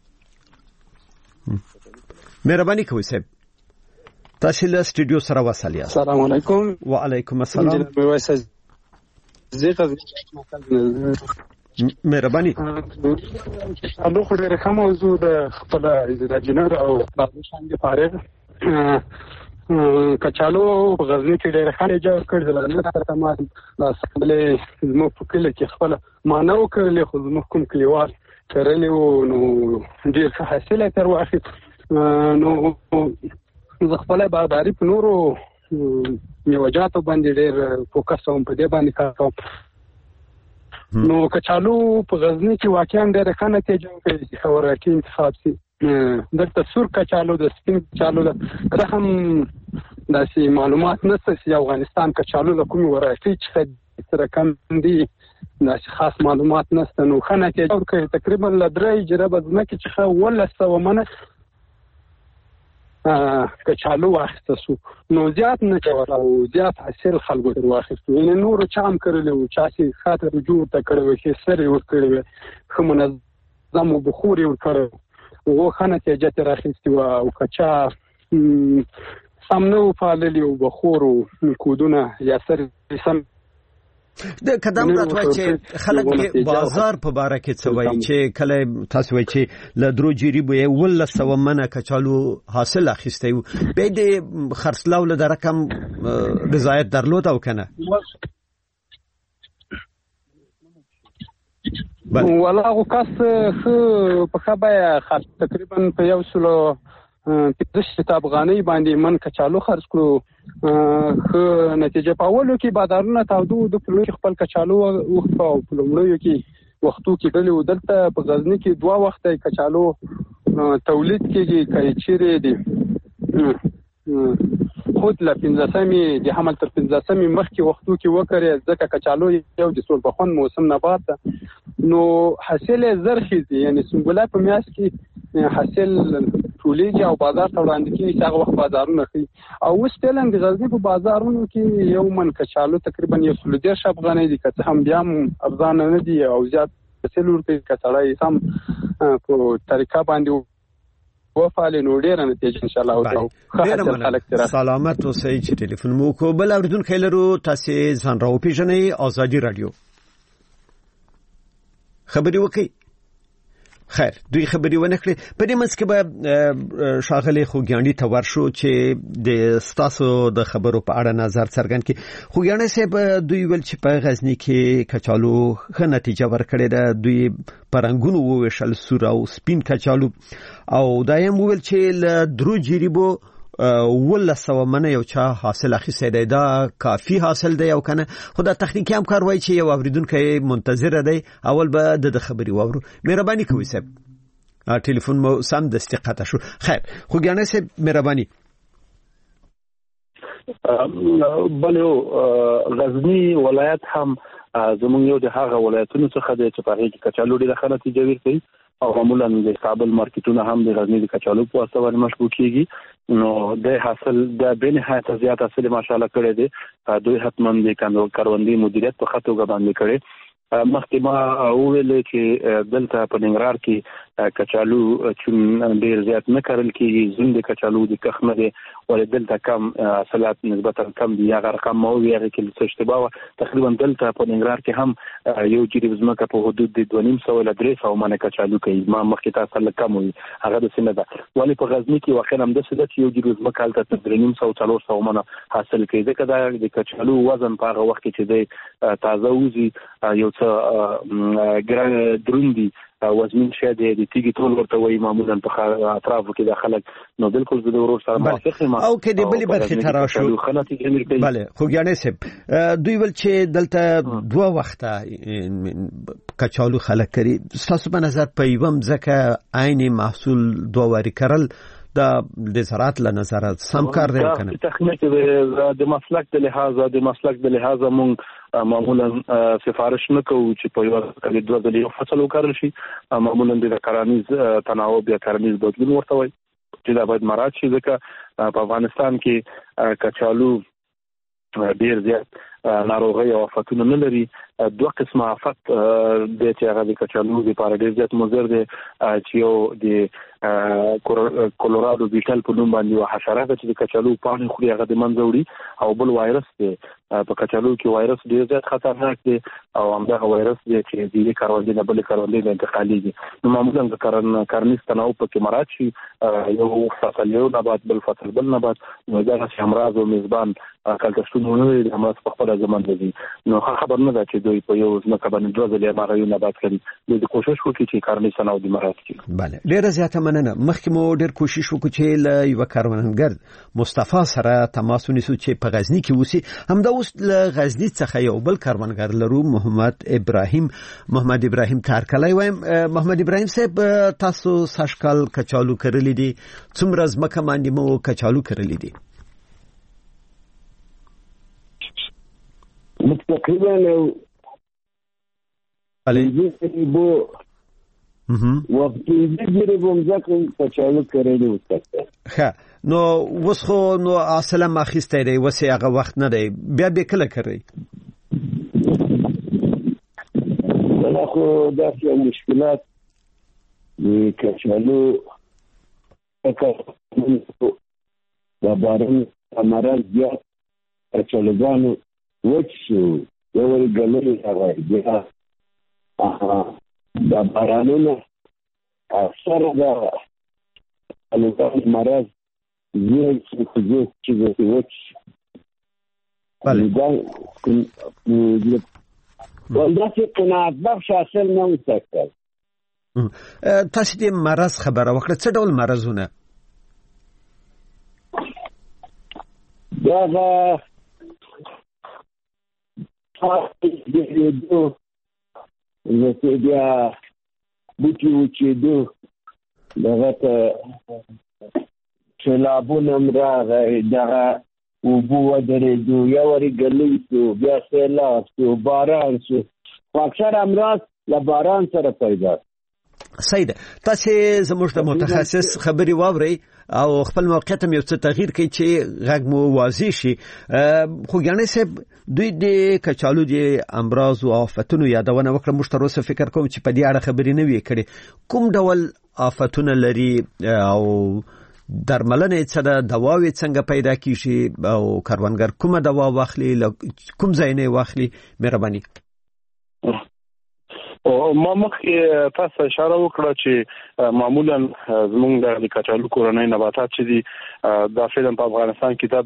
مهرباني کوئ صاحب تاسو له سټوډیو سره وصل یاست السلام علیکم وعلیکم السلام مهرباني الو خو ډېر ښه موضوع د خپل انجینر او بابوشان د فارغ کچالو په غزني کې ډېر ښه جوړ کړی د لنډه سره تماس د اسمبلې زموږ په کله کې خپل مانو کړل خو زموږ کوم کلیوال کړلی وو نو ډېر ښه حاصل تر واخیست نو زه خپل باغداري په نورو میوجاتو باندې ډېر فوکس کوم په دې باندې کار کوم نو کچالو په غزني کې واقعا ډېر ښه نتیجه ورکړي چې خوراکي انتخاب سي دلته سور کچالو د سپین کچالو د هم داسې معلومات نشته چې افغانستان کچالو له کومې وراثي چې سره کم دي داسې خاص معلومات نشته نو ښه نتیجه ورکړي تقریبا له درې جربه ځمکې څخه اوولس سوه منه کچالو واخیسته سو نو زیات نه کول او زیات حاصل خلکو تر واخیستو یعنې نورو چا هم کړلی وو چا چې خاطر رجوع ورته کړی وی ښې سر یې ورکړی وی ښه منظم و بخور یې ورکړی هغو ښه نتیجه ترې راخیستې وه او که چا سم نه و پاللي او بخور و کودونه یا سر سم د قدم راتوي چې خلک بازار په باره کې څه وایي چې کله تاسو وایي چې له درو جریبو یې اوولس سوه منه کچالو حاصل اخیستی و بیا د خرڅلاو له د رقم رضایت درلود او که نه والا هغو کس ښه په ښه بیه تقریبا په یو سلو پنځه شپېته افغانۍ باندې من کچالو خرڅ کړو ښه نتیجه په اولو کې بازارونه تاوده وو د په لومړي کې خپل کچالو وخته او په لومړیو کې وختو کې ډلې وو دلته په غزني کې دوه وخته کچالو تولید کېږي که یې چیرې دي خود له پنځاسمې د حمل تر پنځاسمې مخکې وختو کې وکړي ځکه کچالو یو د سول بخون موسم نبات ده نو حاصل زرخیزي یعنی سنبله په میاشت کې حاصل ټولیږي او بازار ته وړاندې کیږي هغه وخت بازارونه کوي او اوس فعلا د غزنی په بازارونو کې یو من کچالو تقریبا یو سل دیرش افغانۍ دي که هم بیا افغان نه دي او زیات حاصل ورکوي کچالو سم په طریقه باندې وفعل نو ډیره نتیجه ان شاء الله او سلامت اوسئ چې ټلیفون مو کو بل اوریدونکو لرو تاسو ځان راو پیژنئ ازادي رادیو خبري وکي خیر دوی خبري ونه کړې په دې منځ کې به شاغلي خوګیانډي ته ورشو چې د ستاسو د خبرو په اړه نظر څرګند کړي خوګیانډي صاحب دوی ول چې په غزنی کې کچالو ښه نتیجه ورکړې ده دوی پرنګونو وویشل سور او سپین کچالو او دایم ویل چې له درو جریبو ولسو منه یو چا حاصل اخیسته دی دا کافی حاصل دی او کنه خدا تخنیکی هم کار وای چې یو اوریدونکو منتظر دی اول به د خبري وورو مهرباني کوئ صاحب ټلیفون مو سم د استقاطه شو خیر خو ګانه صاحب مهرباني بلو غزنی ولایت هم زموږ یو د هغه ولایتونو څخه دی چې په هغه کې کچالو ډیره ښه نتیجه ورکوي او معمولا د کابل مارکیټونه هم د غزنی د کچالو په واسطه باندې مشغول کیږي نو د حاصل د به نهایت زیات حاصل ماشاءالله کړی دی دوی حتماً د کاروندې مدیریت په خاطر باندې کړی مخکې ما وویل چې دلته په ننګرهار کې کچالو چې ډیر زیات نه کارل کیږي زوند کچالو د کخ نه دی ولې دلته کم حاصلات نسبتا کم دي هغه رقم مو ویل کې څه اشتباه تقریبا دلته په ننګرهار کې هم یو جریب زمکه په حدود د دوه نیم سو ل درې سو منه کچالو کوي ما مخکې تاسو له کم وي هغه د سینه ده ولې په غزنی کې واقعا هم د څه چې یو جریب زمکه الته تر درې نیم سو څلور سو منه حاصل کوي ځکه دا د کچالو وزن په هغه وخت کې چې دی تازه وزي یو څه ګران دروندي وزمین شه د تیګي ټول ورته وای معمولا په اطرافو کې د خلک نو بالکل د ورور سره موافق یم او کې د بلی برخه تراشو بله خو ګانې سب دوی ول چې دلته دوه وخته کچالو خلک کړي تاسو په نظر په یوم ځکه عین محصول دوه وری کړل د زراعت له نظر سم کار دی کنه تخنیک د مسلک د لحاظه د مسلک د لحاظه مونږ معمولا سفارش نه کوو چې په یو کلی دوه د یو فصل وکړل شي معمولا د کرانیز تناوب یا کرانیز بدلون ورته وي چې دا باید مراعات شي ځکه په افغانستان کې کچالو ډیر زیات ناروغي او آفتونه نه لري دوه قسمه آفت د چې هغه د کچالو لپاره ډیر زیات مضر دي چې یو د کولورادو بیټل په نوم باندې یو حشره ده چې د کچالو پاڼې خوري هغه د منځ وړي او بل وایرس دی په کچالو کې وایرس ډیر زیات خطرناک دی او همدغه وایرس دی چې د کاروندې نه بل کاروندې ته انتقالېږي نو معمولا د کارن کارنیز تناوب په کې مراد شي یو فصل یو نبات بل فصل بل نبات نو دا چې امراض او میزبان کلتشتونه نه دي هم په خپل ځمان دي نو خبر نه ده چې دوی په یو ځمکه باندې دوه ځلې ماره یو نبات کړي دوی کوشش وکړي چې کارنیز تناوب مراد کړي bale ډیره زیاته مننه مخکې مو ډیر کوشش وکړو چې له یو کاروانګر مصطفی سره تماس ونیسو چې په غزنی کې وسی همدا اوس له غزنی څخه یو بل کاروانګر لرو محمد ابراهیم محمد ابراهیم تارکلای وایم محمد ابراهیم صاحب تاسو ساشکال کچالو کړلې دي څومره ځمکه باندې مو کچالو کړلې دي متقریبا علي بو وقت دې بوم ځکه کچالو کړلې وسته ها نو وسخو نو اصله ما خسته دی وسه هغه وخت نه دی بیا به کله کوي ولا خو دا څه مشکلات د کچالو اکه دا بارن امرال بیا کچالوګانو وڅو یو ور ګلې هغه بیا اها دا بارانونه اکثر دا الوتان مرض زیه چې چې چې وڅ بله دا ولدا چې قناعت بخش حاصل نه وسکل تاسو دې مرض خبره وکړه څه ډول مرزونه دا دې دو زه بیا بوتي چې دو دغه ته سیلابونه هم راغی دغه اوبه ودرېدو یا ورې ګلی شو بیا سیلاب شو باران شو خو اکثر امراض له باران سره پیدا سید تاسو زموږ د متخصص خبري واوري او خپل موقعیت هم یو څه تغییر کوي چې غږ مو واضح شي خو ګانې صاحب دوی د کچالو د امراض او آفتونو یادونه وکړه موږ تر اوسه فکر کوم چې په دې اړه خبرې نه وي کړې کوم ډول آفتونه لري او درملنه څه ده دواوی څنګه پیدا کیږي او کاروانګر کومه دوا واخلي کوم ځای نه واخلي مهرباني او ما مخکې تاسو اشاره وکړه چې معمولا زمونږ د کچالو کورنۍ نباتات چې دي د فعلا په افغانستان کې دا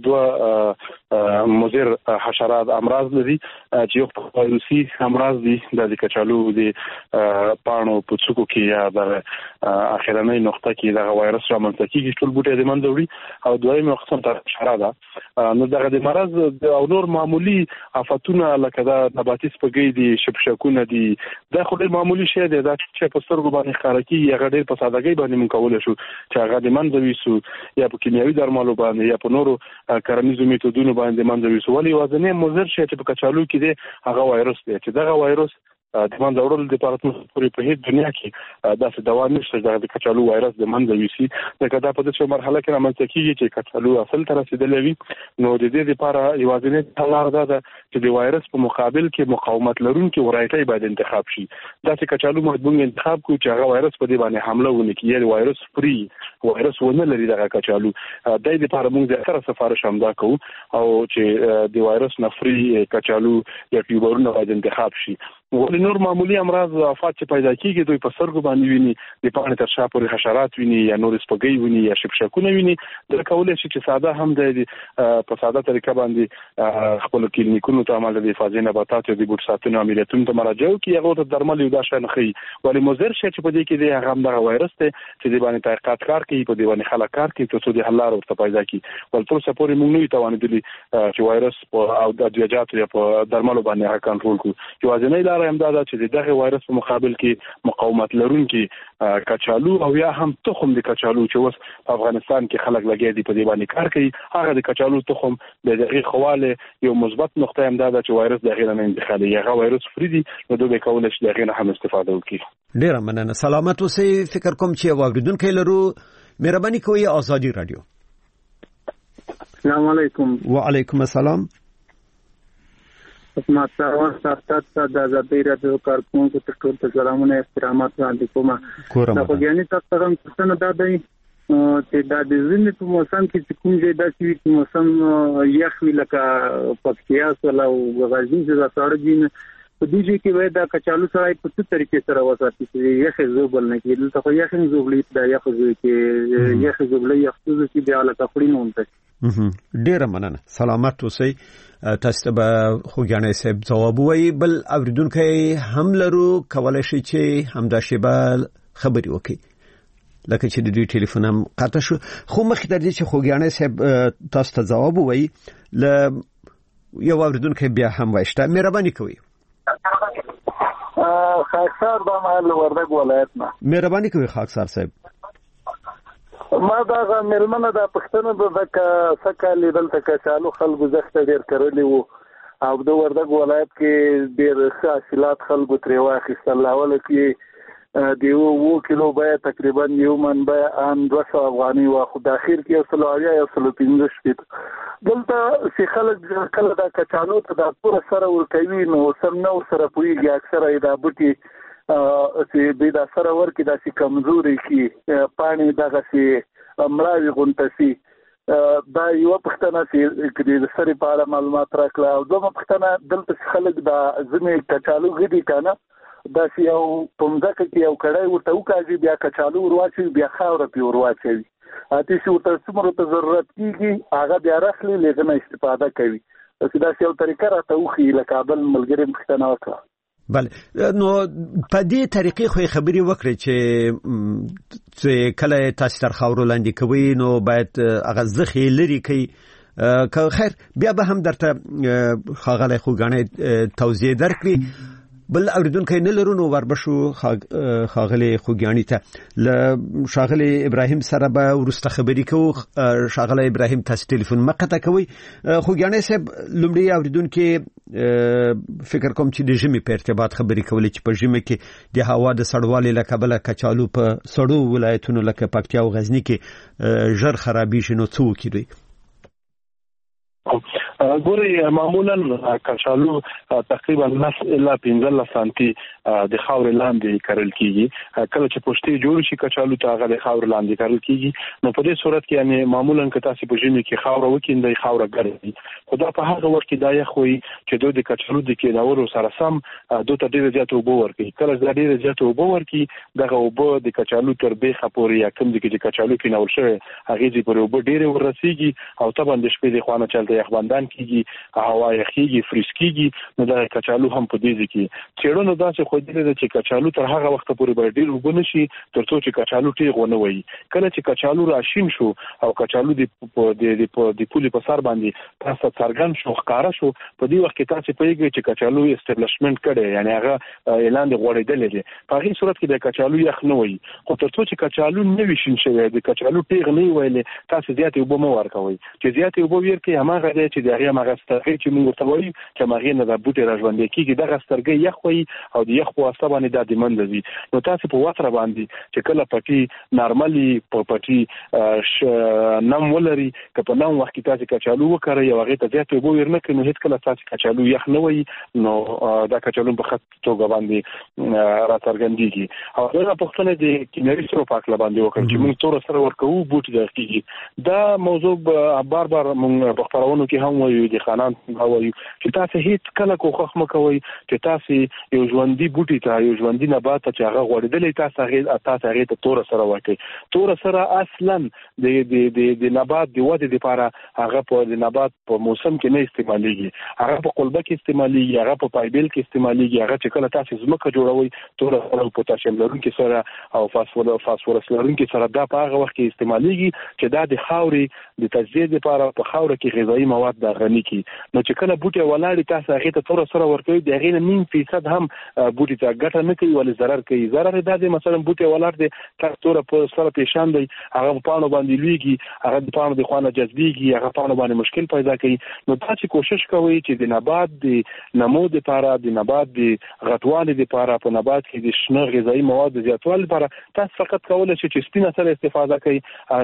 دوه مضر حشرات امراض لري چې یو وایروسي امراض دي د کچالو د پاڼو په څوکو کې یا د اخرنۍ نقطه کې د وایرس رامنځته کیږي ټول بوټي د منځ وړي او دویم قسم ته حشرات ده نو دغه د مرض او نور معمولی آفتونه لکه د نباتي سپږی دي شپشکونه دي دا خو ډېر معمولی شی دی دا چې په سترګو باندې ښکاره کېږي هغه ډېر په سادهګۍ باندې موږ کولی شو چې هغه د منځه ویسو یا په کیمیاوي درملو باندې یا په نورو کرنیزو میتودونو باندې د منځه ویسو ولې یوازینی مضر شی چې په کچالو کې دی هغه وایرس دی چې دغه وایرس د منځه وړلو لپاره پورې په هیڅ دنیا کې داسې دوا نشته چې د کچالو وایرس د منځه ویسي ځکه دا په داسې مرحله کې رامنځته کېږي چې کچالو اصل ته رسېدلی وي نو د دې لپاره یوازینۍ لار دا ده چې د وایرس په مقابل کې مقاومت لرونکي ورایټۍ باید انتخاب شي داسې کچالو باید موږ انتخاب کړو چې هغه وایرس په دې باندې حمله ونه کړي یا وایرس فری وایرس ونه لري دغه کچالو د دې لپاره موږ زیاتره سفارش همدا کوو او چې د وایرس نه فری کچالو یا ټیوبرونه باید انتخاب شي ولې نور معمولی امراض او آفات چې پیدا کیږي دوی په سترګو باندې ویني د پاڼې تر شا پورې حشرات ویني یا نور سپږی ویني یا شپشکونه ویني دا کولای شي چې ساده هم د په ساده طریقه باندې خپل کلینیکونو ته عمل د حفاظي نباتات او د بوټ ساتنې عملیاتونو ته مراجعه کوي هغه د درمل یو داشان خي ولې مضر شي چې په دې کې د هغه هم د وایرس ته چې د باندې تحقیقات کار کوي په دې باندې خلک کار کوي ته څو د حل لار ورته پیدا کی ول تر څو پورې موږ نه توانېدلی چې وایرس او د ادویجات یا په درملو باندې هغه کنټرول کوو یوازینۍ لار هم دا ده چې دغه وایرس په مقابل کې مقاومت لرونکي کچالو او یا هم تخم د کچالو چې اوس په افغانستان کې خلک لګیا دي په دې باندې کار کوي هغه د کچالو تخم د دغه خواله یو مثبت نقطه هم ده چې وایرس دغه نه انتقالي هغه وایرس فری دي نو دوی کولای شي دغه نه هم استفاده وکړي ډیر مننه سلامت اوسئ فکر کوم چې واوریدونکو لرو مهرباني کوئ آزادی رادیو السلام علیکم وعلیکم السلام ما سروان ساتات د آزادی رادیو کارکونکو ته ټول ته سلامونه احترامات وړاندې کوم دا په یاني تاسو هم څنګه دا دی چې دا د ژمي په موسم کې چې کوم ځای داسې چې موسم یخ وي لکه پکتیا ولا غزنی چې ساړه دي په دې کې وای دا کچالو سره په څه طریقې سره وساتي چې یخ زوبل نه کېدل ته یخ زوبلې دا یخ زوی کې یخ زوبلې یخ څه چې بیا لکه خوري مونږ ډیر مننه سلامت اوسئ تاسو به خوګانې صاحب جواب وایي بل اوریدونکو هم لرو کولای شي چې همدا شیبه خبري وکړي لکه چې د دوی ټلیفون هم قطع شو خو مخکې د دې چې خوګانې صاحب تاسو ته جواب وایي ل یو اوریدونکو بیا هم وایسته مهرباني کوئ خاکسار د محل وردګ ولایت نه مهرباني کوئ خاکسار صاحب ما دا ملمنه د پښتنو د څخه لیدل ته کچالو خلکو زخته ډیر کړلی وو او د وردګ ولایت کې ډیر حاصلات خلکو ترې واخیستل لاول کې د یو کیلو بیا تقریبا یو من بیا ان دوه سوه افغاني وا خو د اخر کې یو سل اویا یو سل پنځه شپېته دلته چې خلک کله دا کچالو ته د پوره سره ورکوي نو سم نو سره پوهېږي اکثره یې دا بوټي چې به دا سره ورکی دا سي کمزوري کی پانی دغه سي مړاوي غونټه سي دا یو پښتنه چې د سری په اړه معلومات راکړه او دوه پښتنه دلته خلک دا زمي کچالو غدي کنه دا سي یو پمځکه کې یو کړای ورته وکړي بیا کچالو ورواچي بیا خاور په ورواچي اته شو ته څومره ته ضرورت کیږي هغه بیا راخلي لږه استفاده کوي دا یو طریقه راته وخی لکه بل ملګری پښتنه وکړه بله نو په دې طریقې خو خبري وکړي چې چې کله تاسو تر خاورو لاندې کوي نو باید هغه زخه لري کوي که خیر بیا به هم درته خاغله خوګانې توضیح درکړي بل اوریدونکو نه لرونو وربشو خاغلی خوګیانی ته ل شاغلی ابراهیم سره به ورسته خبرې کو. شاغلی ابراهیم تاسو ټلیفون مقطع کوي. خوګیانی صاحب لومړی اوریدونکو فکر کوم چې د ژمي په ارتباط خبرې کولې چې په ژمي کې د هوا د سړوالي له کبله کچالو په سړو ولایتونو لکه پکتیا او غزنی کې ژر خرابې شنو څو کړي. ګوري معمولا کچالو تقریبا نص الا پنځه سانتي د خاور لاندې کرل کیږي. کله چې پوښتې جوړ شي کچالو ته هغه د خاور لاندې کرل کیږي. نو په دې صورت کې یعنی معمولا که تاسو په ژمي کې خاور وکیندئ خاور ګرځي. خدا په هغه وخت کې دا یخ وي چې دوی د کچالو د کېداورو سره سم دوی ته ډېر زیات اوبه ورکوي. کله چې ډېر زیات اوبه ورکوي دغه اوبه د کچالو تر بیخه پورې یا کوم ځای کې کچالو کې نور شوی هغه دې پر اوبه ډېر ورسیږي او طبعا د شپې د خوانه چلته یخبندان کیږي هوا یخیږي فریز کیږي. نو دا کچالو هم په دې ځکه چېرونو داسې خو دې چې کچالو تر هغه وخت پورې به ډېر وګ نشي ترڅو چې کچالو ټیغ ونه وي. کله چې کچالو راشین شو او کچالو د د د پولي په سر باندې تاسو څرګند شو ښکارا شو په دې وخت کې تاسو پیږئ چې کچالو استابلیشمنت کړي یعنی هغه اعلان دی غوړېدل دي. په هغه صورت کې د کچالو یخ نه وي. خو ترڅو چې کچالو نه وي شین شوی د کچالو ټیغ نه وي تاسو زیات اوبه مو ورکوي. چې زیات اوبه ورکړي هماغه دی چې دغه هغه سترګې چې موږ ورته وایو چې هغه نه د بوټي راژوندې کیږي دغه سترګې یخ وي او د یخ په واسطه باندې د دمند دي. نو تاسو په وتر باندې چې کله پټي نارمالي په پټي نم ولري که په نام وخت کې تاسو کچالو وکړئ او هغه ته زیات اوبه ورنه کړئ نو هیڅ کله تاسو کچالو یخ نه وي نو دا کچالو په خط توګه باندې راڅرګندېږي. او دا پښتنه د کیمیاوي سرو پاک لباندې وکړي چې موږ تور سره ورکو بوټي دقیقي. دا موضوع بار بار موږ په خبرونو کې هم وایو د خانان وایو چې تاسو هیڅ کله کوخخ مکوئ چې تاسو یو ژوندۍ بوټي ته یو ژوندۍ نبات ته چې هغه غوړېدلې تاسو هغه تاسو هغه ته تور سره وکړئ. تور سره اصلا د د د نبات د وده لپاره هغه په د نبات په موسم کې نه استعمالېږي. هغه په قلبه کې استعمالېږي هغه په پایبل کې استعمالېږي. هغه چې کله تاسو زمکه جوړوي تور سره پوتاشیم لرونکي سره او فاسفورس فاسفورس لرونکي سره دا په هغه وخت کې استعمالېږي چې دا د خاورې د تجزیه لپاره په خاوره کې غذایی مواد د غني کی. نو چې کله بوټي ولاړ تاسو هغه ته تور سره ورکوي د هغه نیم فیصد هم بوټي ته ګټه نه کوي ولې ضرر کوي. ضرر دا دی مثلا بوټي ولاړ دی تاسو تور په سره پیشان دی هغه په پانو باندې لویږي هغه په پانو د خوانه جذبيږي هغه پانو باندې مشکل پیدا کوي. نو تاسو کوشش کوئ چې د نبات د نمو لپاره د نبات د غټوالي لپاره په نبات کې د شنه غذایی مواد زیاتوالي لپاره تاسو فقط کولای شئ چې سپینه سره استفاده کوئ.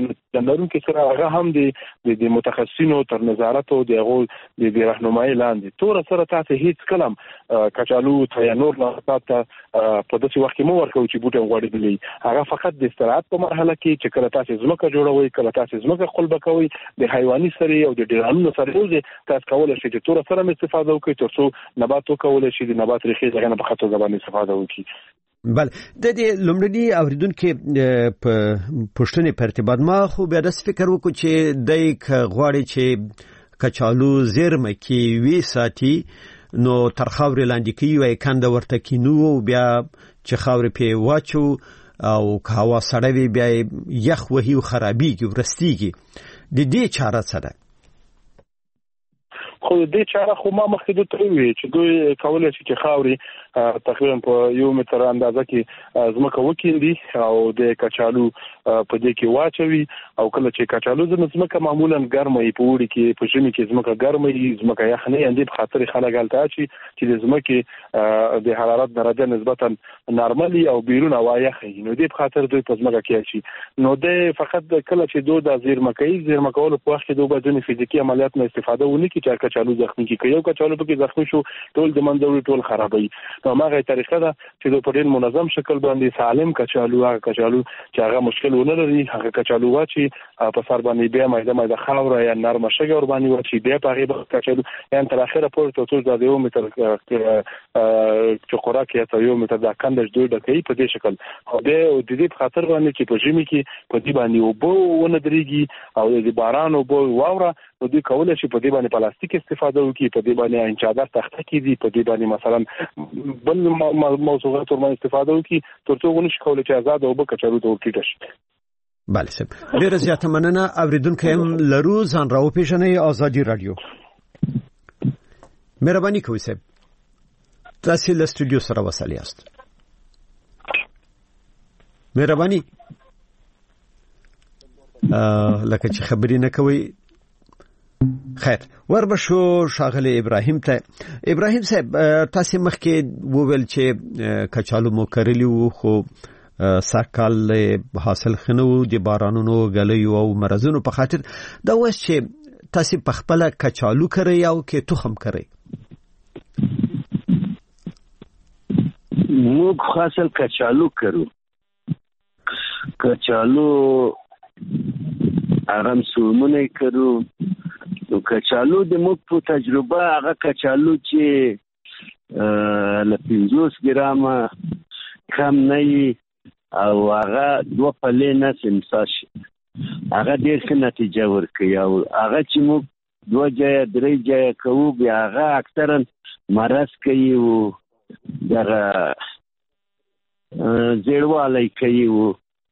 د نورونکو سره هغه هم د متخصصینو تر نظارت او د د راهنمایي لاندې تور سره تاسو هیڅ کلم کچالو ته یا نور نباتات په داسې وخت کې مو ورکوي چې بوټي غوړېدلي. هغه فقط د استراحت په مرحله کې چې کله تاسو زمکه جوړوي کله تاسو زمکه خلبه کوي د حیواني سره او د ډیرانو سره یو تاسو کولای شئ چې تور سره استفاده وکړئ ترڅو نبات وکولای شي د نبات ریښې څنګه په خاطر باندې استفاده وکړي. بله د دې لومړني اوریدونکو په پښتنې په ارتباط ما خو بیا د فکر وکړ چې د غواړي چې کچالو زیرمه کې وی ساتي نو تر خاورې لاندې کې وای کنده ورته کینو بیا چې خاورې په واچو او هوا سړوي بیا یخ وهي او خرابېږي ورستېږي. د دې چاره څه ده؟ خو دې چاره خو ما مخکې د تروي چې دوی کولای شي چې خاورې تقریبا په یو متر اندازه کې زمکه وکیندي او د کچالو په دې کې واچوي او کله چې کچالو زمکه معمولا ګرمه ای په وړي کې په ژمي کې زمکه ګرمه ای زمکه یخنه اندې په خاطر خلک غلطه شي چې د زمکه د حرارت درجه نسبتا نارمالي او بیرون هوا یخي نو دې په خاطر دوی په زمکه کې شي نو د فقط کله چې دوی د زیرمکې زیرمکول په وخت کې دوی باندې فزیکی عملیات نه استفاده ونی کی چې کچالو زخمی کی یو کچالو په کې زخمی شو ټول د منځوري ټول خرابوي. نو هغه طریقه ده چې دوی په ډېر منظم شکل باندې سالم کچالو هغه کچالو چې هغه مشکل ونه لري هغه کچالو واچي په سر باندې بیا مایده مایده خاور یا نرم شګه ور باندې واچي بیا په هغه کچالو یان تر اخره پورې ټول د یو متر چې خوراک یا یو متر د کندش دوی ډکې په دې شکل او د دې په خاطر باندې چې په ژمي کې په دې باندې وبو ونه دريږي او د باران وبو واوره نو دوی کولای شي په دې باندې پلاستیک استفاده وکړي په دې باندې انچادر تخته کې دي په دې باندې مثلا بل موضوعات ورمن استفاده وکړي ترڅو ونشي کولای چې آزاد او بکچالو ته ورکړي شي. بله سم ډیره زیاته مننه اوریدونکو هم لرو ځان راو پیژنې ازادي رادیو مهرباني کوئ سم تاسو له سټوډیو سره وصل یاست. مهرباني لکه چې خبرې نه کوي. خیر وربشو شاغله ابراهیم ته. ابراهیم صاحب تاسو مخکې وویل چې کچالو مو کرلی وو خو ساکال حاصل خنو د بارانونو غلیو او مرزونو په خاطر دا وس چې تاسو په خپل کچالو کري او کې تخم کري؟ موږ خاصل کچالو کرو. کچالو آرام سومونه کرو. نو کچالو د موږ په تجربه هغه کچالو چې له پنځوس ګرامه کم نه او هغه دوه پلې نه سمساش هغه ډېر ښه نتیجه ورکوي. او هغه چې موږ دوه ځایه درې ځایه کوو بیا هغه اکثرا مرض کوي او دغه زیړوالی کوي او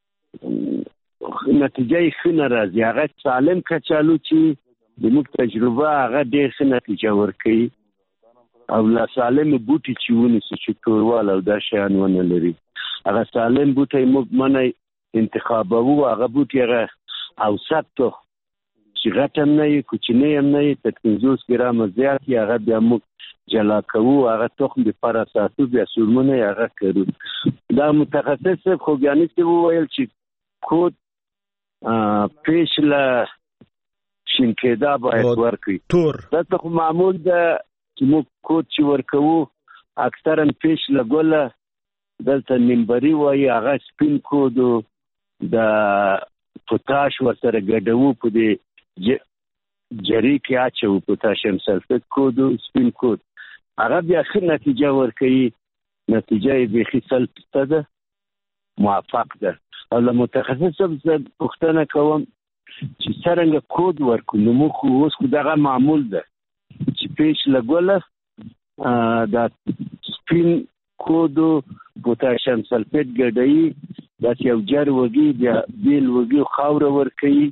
نتیجه یې ښه نه راځي. هغه سالم کچالو چې د موږ تجربه هغه ډېر ښه نتیجه ورکوي او لا سالم بوټي چې ونیسي چې توروالی او دا شیان ونه لري. هغه سالم بوټی موږ منی انتخابوو. هغه بوټي هغه اوسط تو چې غټ هم نه وي کوچنی هم نه وي تر پنځوس ګرامه زیات وي هغه بیا موږ جلا کوو. هغه تخم دپاره ساتو بیا سورمونه یې هغه کرو. دا متخصص صاحب خوږیاني صاحب وویل چې کود پیش له شین کېدا باید ورکړي. دلته خو معمول ده چې موږ کود چې ورکوو اکثرا پیش له ګله دلته نیمبري وایي هغه سپین کود د پوتاش ورسره ګډوو په دې جری کې اچوو پوتاشیم سلفیت کود سپین کود هغه بیا ښه نتیجه ورکوي. نتیجه یې بیخي سل فیصده ده موفق ده. او له متخصص صاحب پوښتنه کوم چې څرنګه کود ورکو. نو موږ خو اوس خو دغه معمول ده چې پیش له ګله د سپین کودو پوتاشیم سلفیت ګډوي داسې یو جر وږي بیا بیل وږي خاوره ورکوي.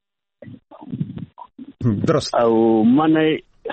درست. او منی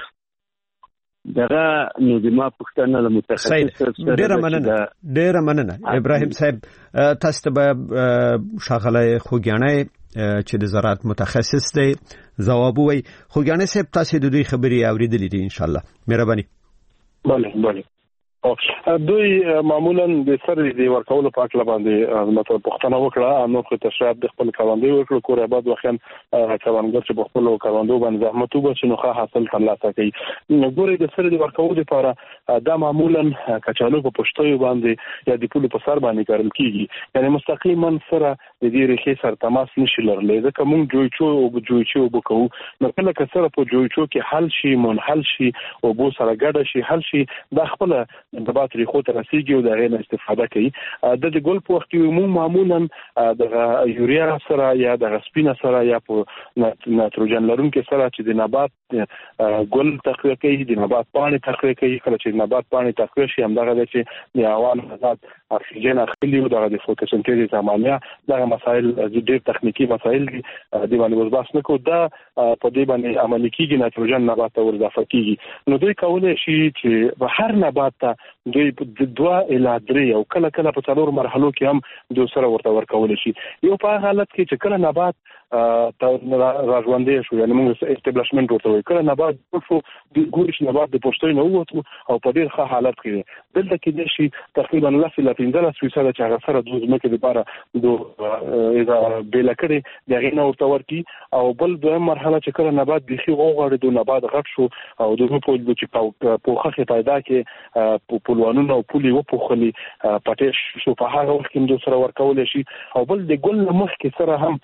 دغه نو د ما پوښتنه له متخصص سره ډېره مننه ډېره مننه ابراهیم صاحب. تاسو ته به شاغله خوږیاني چې د زراعت متخصص دی ځواب وي. خوږیاني صاحب تاسو د دوی خبري اوریدلې دي ان شاء الله. مهرباني. بله بله. دوی معمولا د سر دی ورکول په اړه باندې مطلب پښتنه وکړه نو خو تشریح د خپل کاروندې وکړو کور آباد وخت کاروندګر چې په خپل کاروندو باندې زحمت وباسي نو ښه حاصل ترلاسه کوي. نو ګوري د سر دی ورکول لپاره دا معمولا کچالو په پښتو باندې یا د پولو په سر باندې کارل کیږي. یعنی مستقیما سره د دې ریښې سره تماس نشي لرلی ځکه موږ جوړچو او جوړچو وبکو. نو کله که سره په جوړچو کې حل شي منحل شي او بو سره ګډ شي حل شي دا خپل د باتري خو ته رسیږي او د غیر استفاده کوي. د دې ګل په وخت کې مو معمولا د یوریا سره یا د سپینا سره یا په نایتروجن لرونکو سره چې د نبات ګل تقویه کوي د نبات پاڼې تقویه کوي. کله چې نبات پاڼې تقویه شي هم دغه چې د هوا غذات اکسیجن اخلي او دغه د فوتوسنتیز عملیه دغه مسائل ډېر تخنیکی مسائل دي د باندې وزباس نه کو دا په دې باندې عملي کیږي نایتروجن نبات ته ورځافه کیږي. نو دوی کولای شي چې په هر نبات ته دوی د دوه الی درې او کله کله په څلور مرحلو کې هم دوی سره ورته ورکول شي. یو په حالت کې چې کله نبات راځوندې شو یعنی موږ استابلیشمنت ورته وایو کله نبات شو د ګورش نبات د پښتو نه ووتو او په ډېر ښه حالت کې دلته کې د شي تقریبا لس الی پنځلس فیصد چې هغه سره د ځمکې لپاره د اذا بیل کړي دغه نه ورته ورتي. او بل دویم مرحله چې کله نبات بيخي وغوړي د نبات غټ شو او د په چې پوخه پیدا کې پولوانونه او پولي و پوخلي پټیش شو په هغه وخت کې د سره ورکول شي. او بل د ګل مخ کې سره هم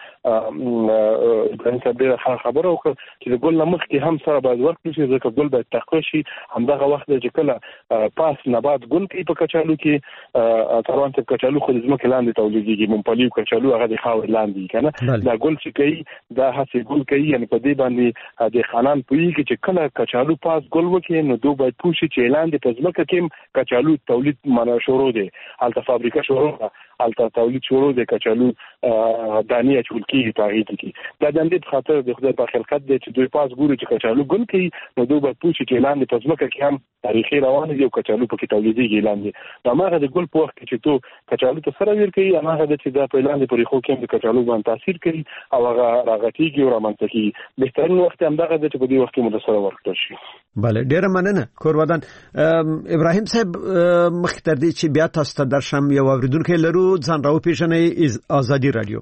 ابراهیم صاحب خبره وکړه چې د ګل مخ کې هم سره باید ورکړي شي ځکه ګل باید تقوی شي. همدغه وخت چې کله پاس نبات ګل کې په کچالو کې تروان ته کچالو خو د ځمکې لاندې تولیدېږي مونپلی کچالو هغه د خاور لاندې کنه دا ګل چې کوي دا هڅه ګل کوي یعنی په دې باندې د خانان پویږي چې کله کچالو پاس ګل وکړي نو دوی باید پوښي چې لاندې په ځمکه کې کچالو تولید منه شروع دي هلته فابریکه شروع الته تولید شروع د کچالو دانې چول کیږي تاریخ کې دا د دې خاطر د خدای په خلقت د چې دوی پاس ګوري چې کچالو ګل کوي نو دوی به پوښتنه کې اعلان د پزماکه کې هم تاریخي روان دي او کچالو په کې تولیدي اعلان دي دا ماغه د ګل په وخت کې چې تو کچالو ته سره ور کوي هغه د چې د اعلان په خو کې د کچالو باندې تاثیر کوي او هغه راغتيږي او رامنځته کیږي بهترین وخت هم دغه د چې په دې وخت کې مدرسه ورکړل شي. بله ډیره مننه کورودان. ابراهیم صاحب مخکې تر دې چې بیا تاسو ته درشم یو اوریدونکو لرو ځان راو پیژنې ازادي رادیو.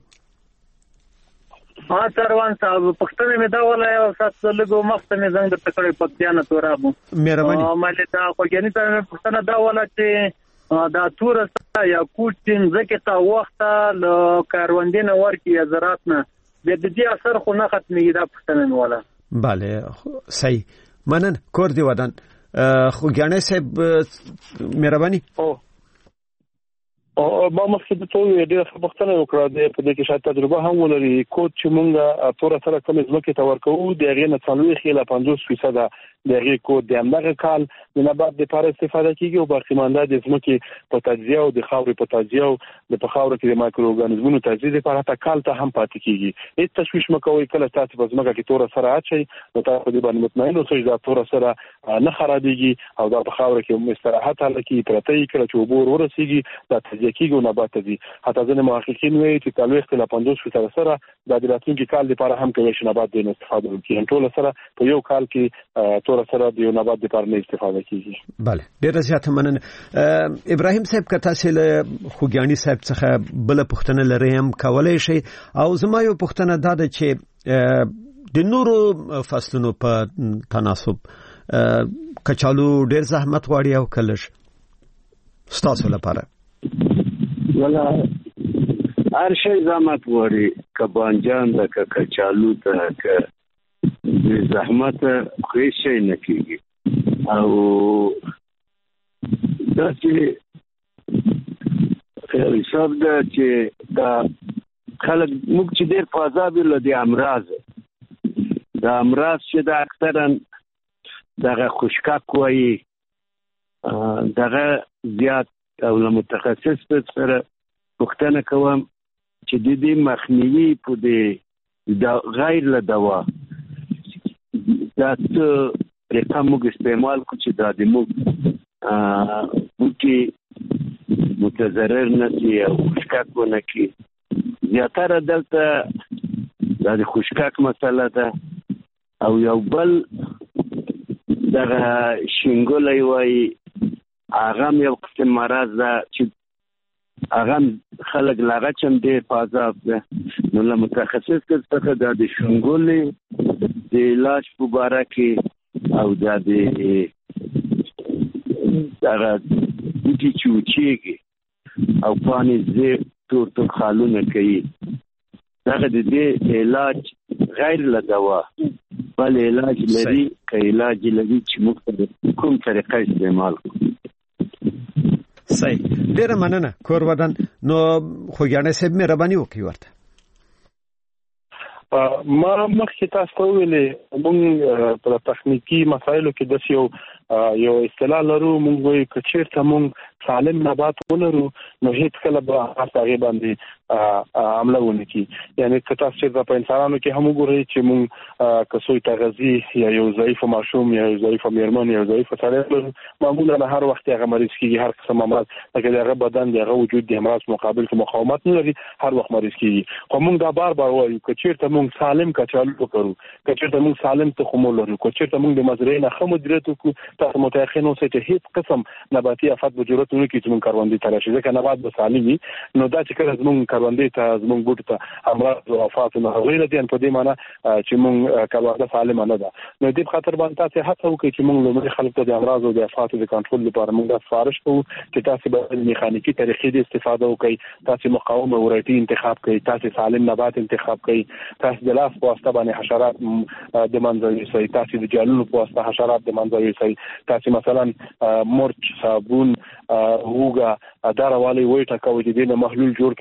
ها سروان صاحب پښتنه مې دا ولای او سات لګو مخته مې زنګ ته کړې پکتیانه تورابو مهرباني مالې دا خوګنی ته پښتنه دا ولای چې دا تور یا کوټین زکه تا وخت له کاروندینه ورکی زراعت نه د دې اثر خو نه ختمي دا پښتنه ولا. بله صحیح منن کور دی ودان خوګنی صاحب مهرباني. او او ما مخکې د ټولو ډېر خبرتنه وکړه د په دې کې شاید تجربه هم ولري کوټ چې مونږه تور سره کوم ځمکه ته ورکوو د هغې نه څلوېښت خیله پنځوس فیصده د هغې کوټ د همدغه کال د نبات دپاره استفاده کېږي او باقي مانده د ځمکې په تجزیه او د خاورې په تجزیه او د په خاوره کې د مایکرو ارګانیزمونو تجزیه دپاره حتی کال ته هم پاتې کېږي. هېڅ تشویش مه کوئ کله تاسې په ځمکه کې توره سره اچئ نو تاسو په دې باندې مطمئن اوسئ چې دا توره سره نه خرابېږي او دا په خاوره کې استراحت هله کېږي پرته یې کله چې اوبه ور ورسېږي دا تجزیه کېږي او نبات ته ځي. حتی ځینې محققین وایي چې څلوېښت خیله پنځوس فیصده سره دا د راتلونکي کال دپاره هم کولی شي نبات دې نه استفاده وکړي. ټوله سره په یو کال کې توره سره د یو نبات دپاره نه استفاده کېږي. بله ډېره زیاته مننه. ابراهیم صاحب که تاسې له خوګیاڼي صاحب څخه بله پوښتنه لرئ هم کولی شئ او زما یو پوښتنه دا ده چې د نورو فصلونو په تناسب کچالو ډېر زحمت غواړي او که لږ ستاسو لپاره؟ ولا هر شی زحمت غواړي که بانجان ده که کچالو ده که د زحمت خو هېڅ شی نه کېږي او داسې حساب ده چې دا خلک موږ چې ډېر په عذاب یو له دې امراض دا امراض چې دا اکثرا دغه خوشکک وایي دغه زیات او له متخصص سره پوښتنه کوم چې د دې مخنیوي په دې غیر له دوا دا څه طریقه موږ استعمال کړو چې دا د موږ بوټي متضرر نه شي او خوشکک ونه کړي. زیاتره دلته دا د خوشکک مسله ده او یو بل دغه شینګولی وایي هغه هم یو قسم مرض ده چې هغه هم خلک له هغه چې هم ډېر په عذاب ده. نو له متخصص څخه دا د شینګولې د علاج په باره کې او دا د دغه بوټي چې وچېږي او پاڼې زیب تور تور خالونه کوي دغه د دې علاج غیر له دوا بل علاج لري که علاج لري چې موږ کوم طریقه استعمال کړو. صحیح ډېره مننه کورودان. نو خوګیاڼي صاحب مهرباني وکړئ ورته. ما مخکې تاسو ته ویلې موږ په تخنیکی مسایلو کې داسې یو یو اصطلاح لرو موږ وایو که چېرته موږ سالم نبات ولرو نو هیڅ کله به هغې باندې عمله ونه کړي. یعنې که تاسو چېرته په انسانانو کې هم وګورئ چې موږ که سوی تغذي یا یو ضعیفه ماشوم یا یو ضعیفه مېرمن یا یو ضعیفه سړی لرو معمولا هر وخت هغه مریض کېږي هر قسم امراض لکه د هغه بدن د هغه وجود د امراض مقابل کې مقاومت نه لري هر وخت مریض کېږي. خو موږ دا بار بار وایو که چېرته موږ سالم کچالو وکړو که چېرته موږ سالم تخم ولرو که چېرته موږ د مزرعې نه ښه مدیریت وکړو تاسو متیقن اوسئ چې هېڅ قسم نباتي افت به جرأت ونه کړي چې موږ کروندې ته راشي ځکه نبات به سالم وي. نو دا چې کله زموږ کروندې ته زموږ بوټو ته امراض او افات نه هغوی نه دي په دې معنی چې موږ کرونده سالمه نه ده. نو دې په خاطر باندې تاسې هڅه وکړئ چې موږ لومړی خلکو ته د امراض او د افاتو د کنټرول لپاره موږ دا سفارش کوو چې تاسې به میخانیکي طریقې د استفاده وکړئ تاسې مقاومه ورایټي انتخاب کړئ تاسې سالم نبات انتخاب کړئ تاسې د لاس په واسطه باندې حشرات د منځه یوسئ تاسې د جالونو په واسطه حشرات د منځه یوسئ تاسې مثلا مرچ صابون هوګه دا راوالی وایي ټاکوي چې دې نه محلول جوړ کړئ ورباندې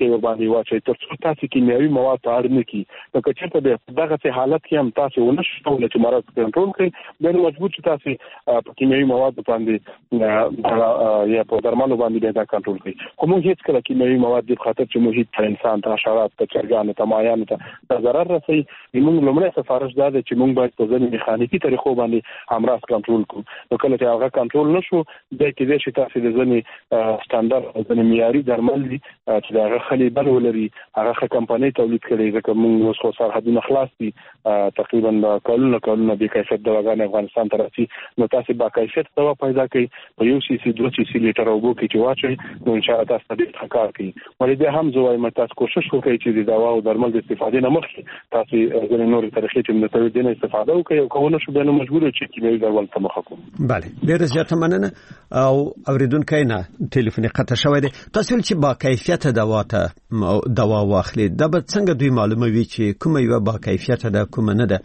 باندې واچي ترڅو تاسو کیمیاوي مواد اړ نه کی نو که چېرته د دغه حالت کې هم تاسو ونشئ کولای چې مرض کنټرول کړئ بل مجبور چې تاسو په کیمیاوي مواد باندې یا په درملو باندې دا کنټرول کړئ کوم هیڅ کله کیمیاوي مواد د خاطر چې محیط ته انسان ته حشرات ته چرګانو ته مایانو ته ضرر رسوي موږ لومړی سفارش دا ده چې موږ باید په ځینې میخانیکي طریقو باندې امراض کنټرول کړو نو کله چې هغه کنټرول نشو د کېدای شي تاسو د ځینې سټانډرډ او ځینې معیاري درمل دي چې هغه خلی بل ولري هغه ښه کمپنۍ تولید کړي ځکه موږ اوس خو سرحدونه خلاص دي تقریبا کلونه کلونه بې کیفیت دواګانې افغانستان ته راځي نو تاسو با کیفیت دوا پیدا کړئ په یو سی سی دوه سی سی لیټر اوبو کې چې واچوئ نو ان شاء الله تاسو دې کار کوي ولې بیا هم زه وایم تاسو کوشش وکړئ چې د دوا او درمل د استفادې نه مخکې تاسو ځینې نورې طریقې چې د تولید نه استفاده وکړئ او کوونه شو بیا نو مجبور چې کیمیاوي درمل ته مخه کوو بله ډېره زیاته مننه او اوریدونکي نه ټلیفون قطع شوی دی تاسو چې با کیفیت دوا ته دوا واخلي دا به څنګه دوی معلوموي چې کومه یو با کیفیت ده کومه نه ده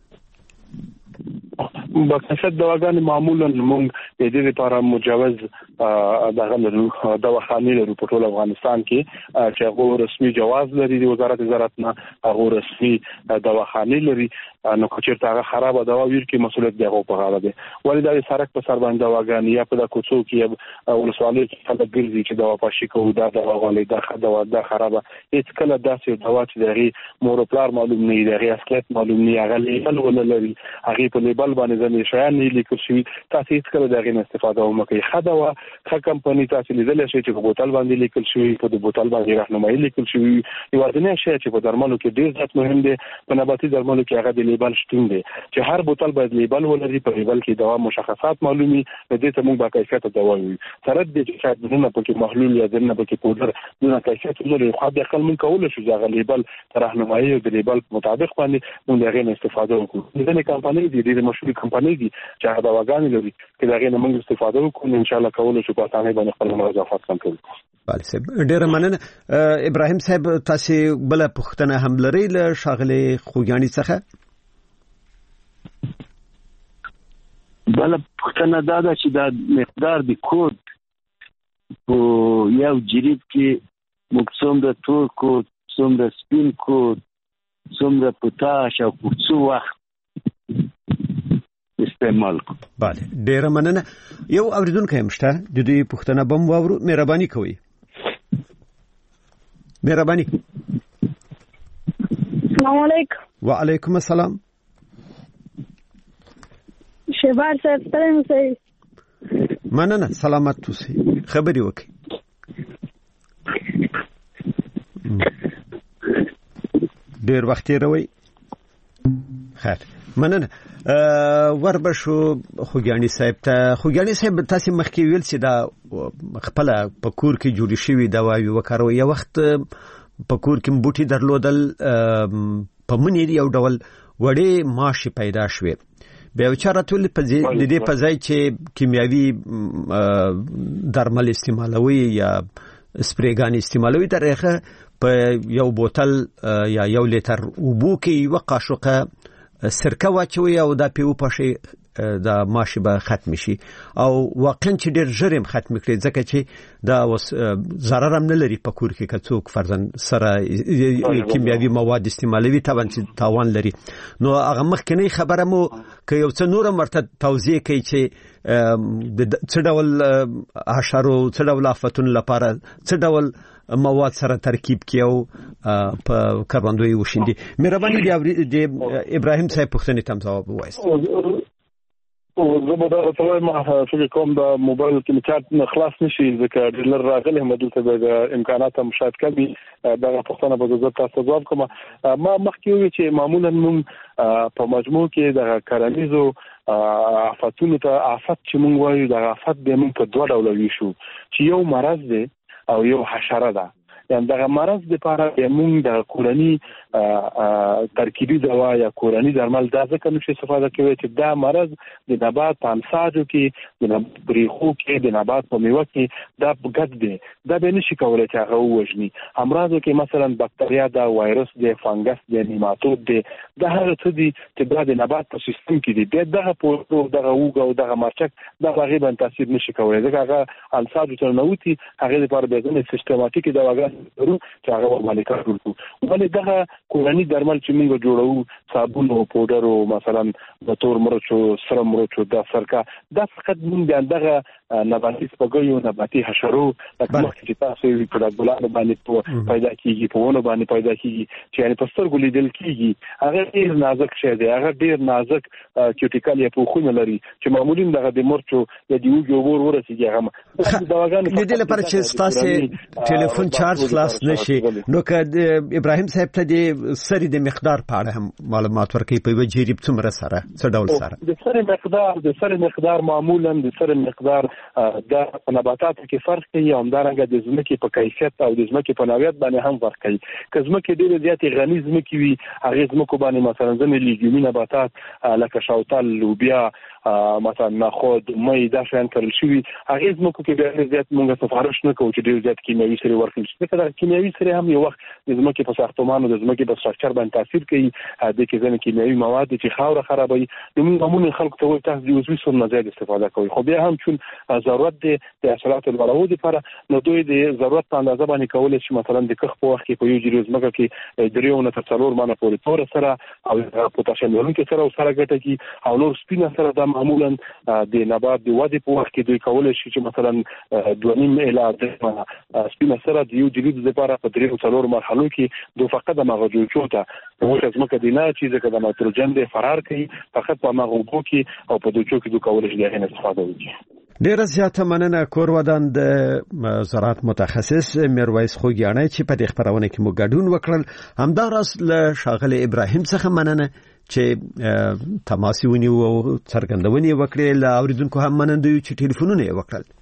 با کیفیت دواګانې معمولا موږ د دې لپاره مجوز دغه لرو دواخانې لرو په ټول افغانستان کې چې هغه رسمي جواز لري د وزارت زراعت نه هغه رسمي دواخانې لري نو که چېرته هغه خرابه دوا ویر کې مسؤلیت دی هغه په غاړه دی ولې دا سړک په سر باندې دواګانې یا په د کوڅو کې ولسوالۍ کې خلک ګرځي چې دوا پاشي کوي دا دوا غواړي دا دوا دا خرابه هیڅ کله داسې دوا چې دغه مور پلار معلوم نه دی دغه اصلیت معلوم نه هغه لیبل ولا لري هغه په لیبل باندې ځنې شیان نه لیکل شوي تاسو هیڅ کله دغه نه استفاده وکړئ ښه دوا ښه کمپنۍ تاسو لیدلی شئ چې په بوتل باندې لیکل شوي په د بوتل باندې راهنمایي لیکل شوي یوازینی شی چې په درملو کې ډېر زیات مهم دی په نباتي درملو کې هغه د لیبل شتون دی چې هر بوتل باید لیبل ولري په لیبل کې دوا مشخصات معلومي د دې ته موږ با کیفیت دوا وایو سره د دې چې دنه پکې محلول یا دنه پکې پودر دونه کیفیت لري خو د خپل من کول شو ځای لیبل راهنمایي د لیبل مطابق باندې موږ دغه نه استفاده وکړو ځینې کمپنۍ دي د مشهور کمپنۍ دي چې هغه دواګانې لري چې دغه نه موږ استفاده وکړو ان شاء الله کول شو په اسانه باندې خپل مضافات کنټرول کړو بله صاحب ډېره مننه ابراهیم صاحب تاسو بل پوښتنه هم لرئ له ښاغلي خوږیاڼي څخه بل پوښتنه دا ده چې دا مقدار د کود په یو جریب کې موږ څومره تور کود څومره سپین کود څومره پوتاش او څو وخت استعمال کو بله ډېره مننه یو اوریدونکی هم شته د دوی پوښتنه به هم واورو مهرباني کوئ مهرباني السلام علیکم وعلیکم السلام شهبار صاحب ستړی اوسئ مننه سلامت اوسئ خبرې وکړئ ډېر وخت تېروئ خیر مننه وربشو خوږیاڼي صاحب ته خوږیاڼي صاحب تاسو مخکې ویل چې دا خپل په کور کې جوړې شوي دواوې وکاروئ یو وخت په کور کې بوټي درلودل په منې یو ډول وړې ماشي پیدا شوې بیا چاره ټول په دې په ځای چې کیمیاوي درمل استعمالوي یا سپریګان استعمالوي درېغه په یو بوتل یا یو لیټر اوبو کې یو قاشقه سرکه واچوي او دا پیو پاشي دا ماشي به ختم شي او واقعا چې ډېر ژر هم ختم کړي ځکه چې دا اوس ضرر هم نه لري په کور کې که څوک فرضاً سره کیمیاوي مواد استعمالوي طبعا چې تاوان لري نو هغه مخکنی خبره مو که یو څه نور مرته توضیح کوي چې د څه ډول حشرو څه ډول آفتونو لپاره څه ډول مواد سره ترکیب کیو په کروندوی وشیندي مهرباني دی ابراهیم صاحب پوښتنې ته جواب وایي او زه به دا ټول ما فکر کوم دا موبایل کې میچات نه خلاص نشي ځکه ډیلر راغلی هم دلته د امکانات هم شاید کمی دا پوښتنه به زه تاسو جواب کوم ما مخکې وی چې معمولا موږ په مجموع کې د کرنیزو آفاتونو ته آفت چې موږ وایو د آفت د موږ په دوه ډول ویشو چې یو مرض دی او یو حشره ده یعنی دغه مرض لپاره موږ د کورنی ترکیبي دوا یا کورنی درمل دا ځکه نشي استفاده کوي چې دا مرض د نبات په انساجو کې د نبات پریخو کې د نبات په میوه کې دا ګډ دی دا به نشي کولای چې هغه ووژني امراضو کې مثلا بکتریا دا وایرس دی فنګس دی نیماتود دی دا هغه څه دي چې دا د نبات په سیستم کې دي د دغه پورو دغه وګ او دغه مرچک دا غیبا تاثیر نشي کولای ځکه هغه انساجو ته نوتی هغه لپاره به ځنه سیستماتیک دواګان ورو چې هغه باندې کار وکړو. ولې دغه کورنی درمل چې موږ جوړو صابون او پودر او مثلا د تور مرچ او سره مرچ او د سرکه دا فقط موږ دغه نباتي سپګیو نباتي حشرو لکه چې تاسو یې په ګلانو باندې پیدا کیږي په ونه باندې پیدا کیږي چې یعنی په سترګو لیدل کیږي. هغه ډیر نازک شی دی، هغه ډیر نازک کیوټیکل یا پوښونه لري چې معمولی دغه د مرچو د دیو جوړ ورسیږي. هغه دواګانو د دې لپاره چې تاسو ټلیفون چارج خلاص نشي نو که ابراهیم صاحب ته د سری د مقدار په اړه هم معلومات ورکړي په وجریب څومره سره څه ډول سره د سری مقدار د سری مقدار معمولا د سری مقدار د نباتاتو کې فرق کوي او همدارنګه د ځمکې په کیفیت او د ځمکې په نوعیت باندې هم فرق کوي. که ځمکې ډېرې زیاتې غني ځمکې وي هغه ځمکو باندې مثلا ځینې لیګیومي نباتات لکه شوتل، لوبیا، مثلا نخود، مې دا شیان کرل شوي هغه ځمکو کې ډېر زیات موږ سفارش نه کوو چې ډېر زیات کیمیاوي سرې ورکړل شي. ځکه دا کیمیاوي سرې هم یو وخت د ځمکې په ساختمان او د ځمکې په سټرکچر باندې تاثیر کوي. د کې ځینې کیمیاوي مواد چې خاوره خرابوي نو موږ عمومي خلکو ته وایي تاسو د عضوي سون نه زیات استفاده کوئ. خو بیا هم چون ضرورت دی د حاصلاتو لوړولو لپاره نو دوی د ضرورت په اندازه باندې کولای شي مثلا د کښ په وخت کې په یو جریز ځمکه کې دریو نه تر څلور مانه پورې تور سره او پوتاشیم لرونکي سره او سره ګټه کی او نور سپینه سره د معمولا د نبات د ودې په وخت کې دوی کولای شي چې مثلا دوه نیم الی درې سپینه سره د یو جریز لپاره په دریو څلور مرحلو کې دوه فقط د مغجوچو ته وګورئ ځمکه د نه چې ځکه د نایتروجن د فرار کوي فقط په مغوبو کې او په دوچو کې دوی کولای شي د استفاده وکړي. ډیره زیاته مننه کور ودان د زراعت متخصص میرویس خوګیانی چې په دې خبرونه کې مو ګډون وکړل. همداراز له شاغله ابراهیم څخه مننه چې تماس ونیو او څرګندونې وکړې. له اوریدونکو هم مننه چې ټلیفونونه وکړل.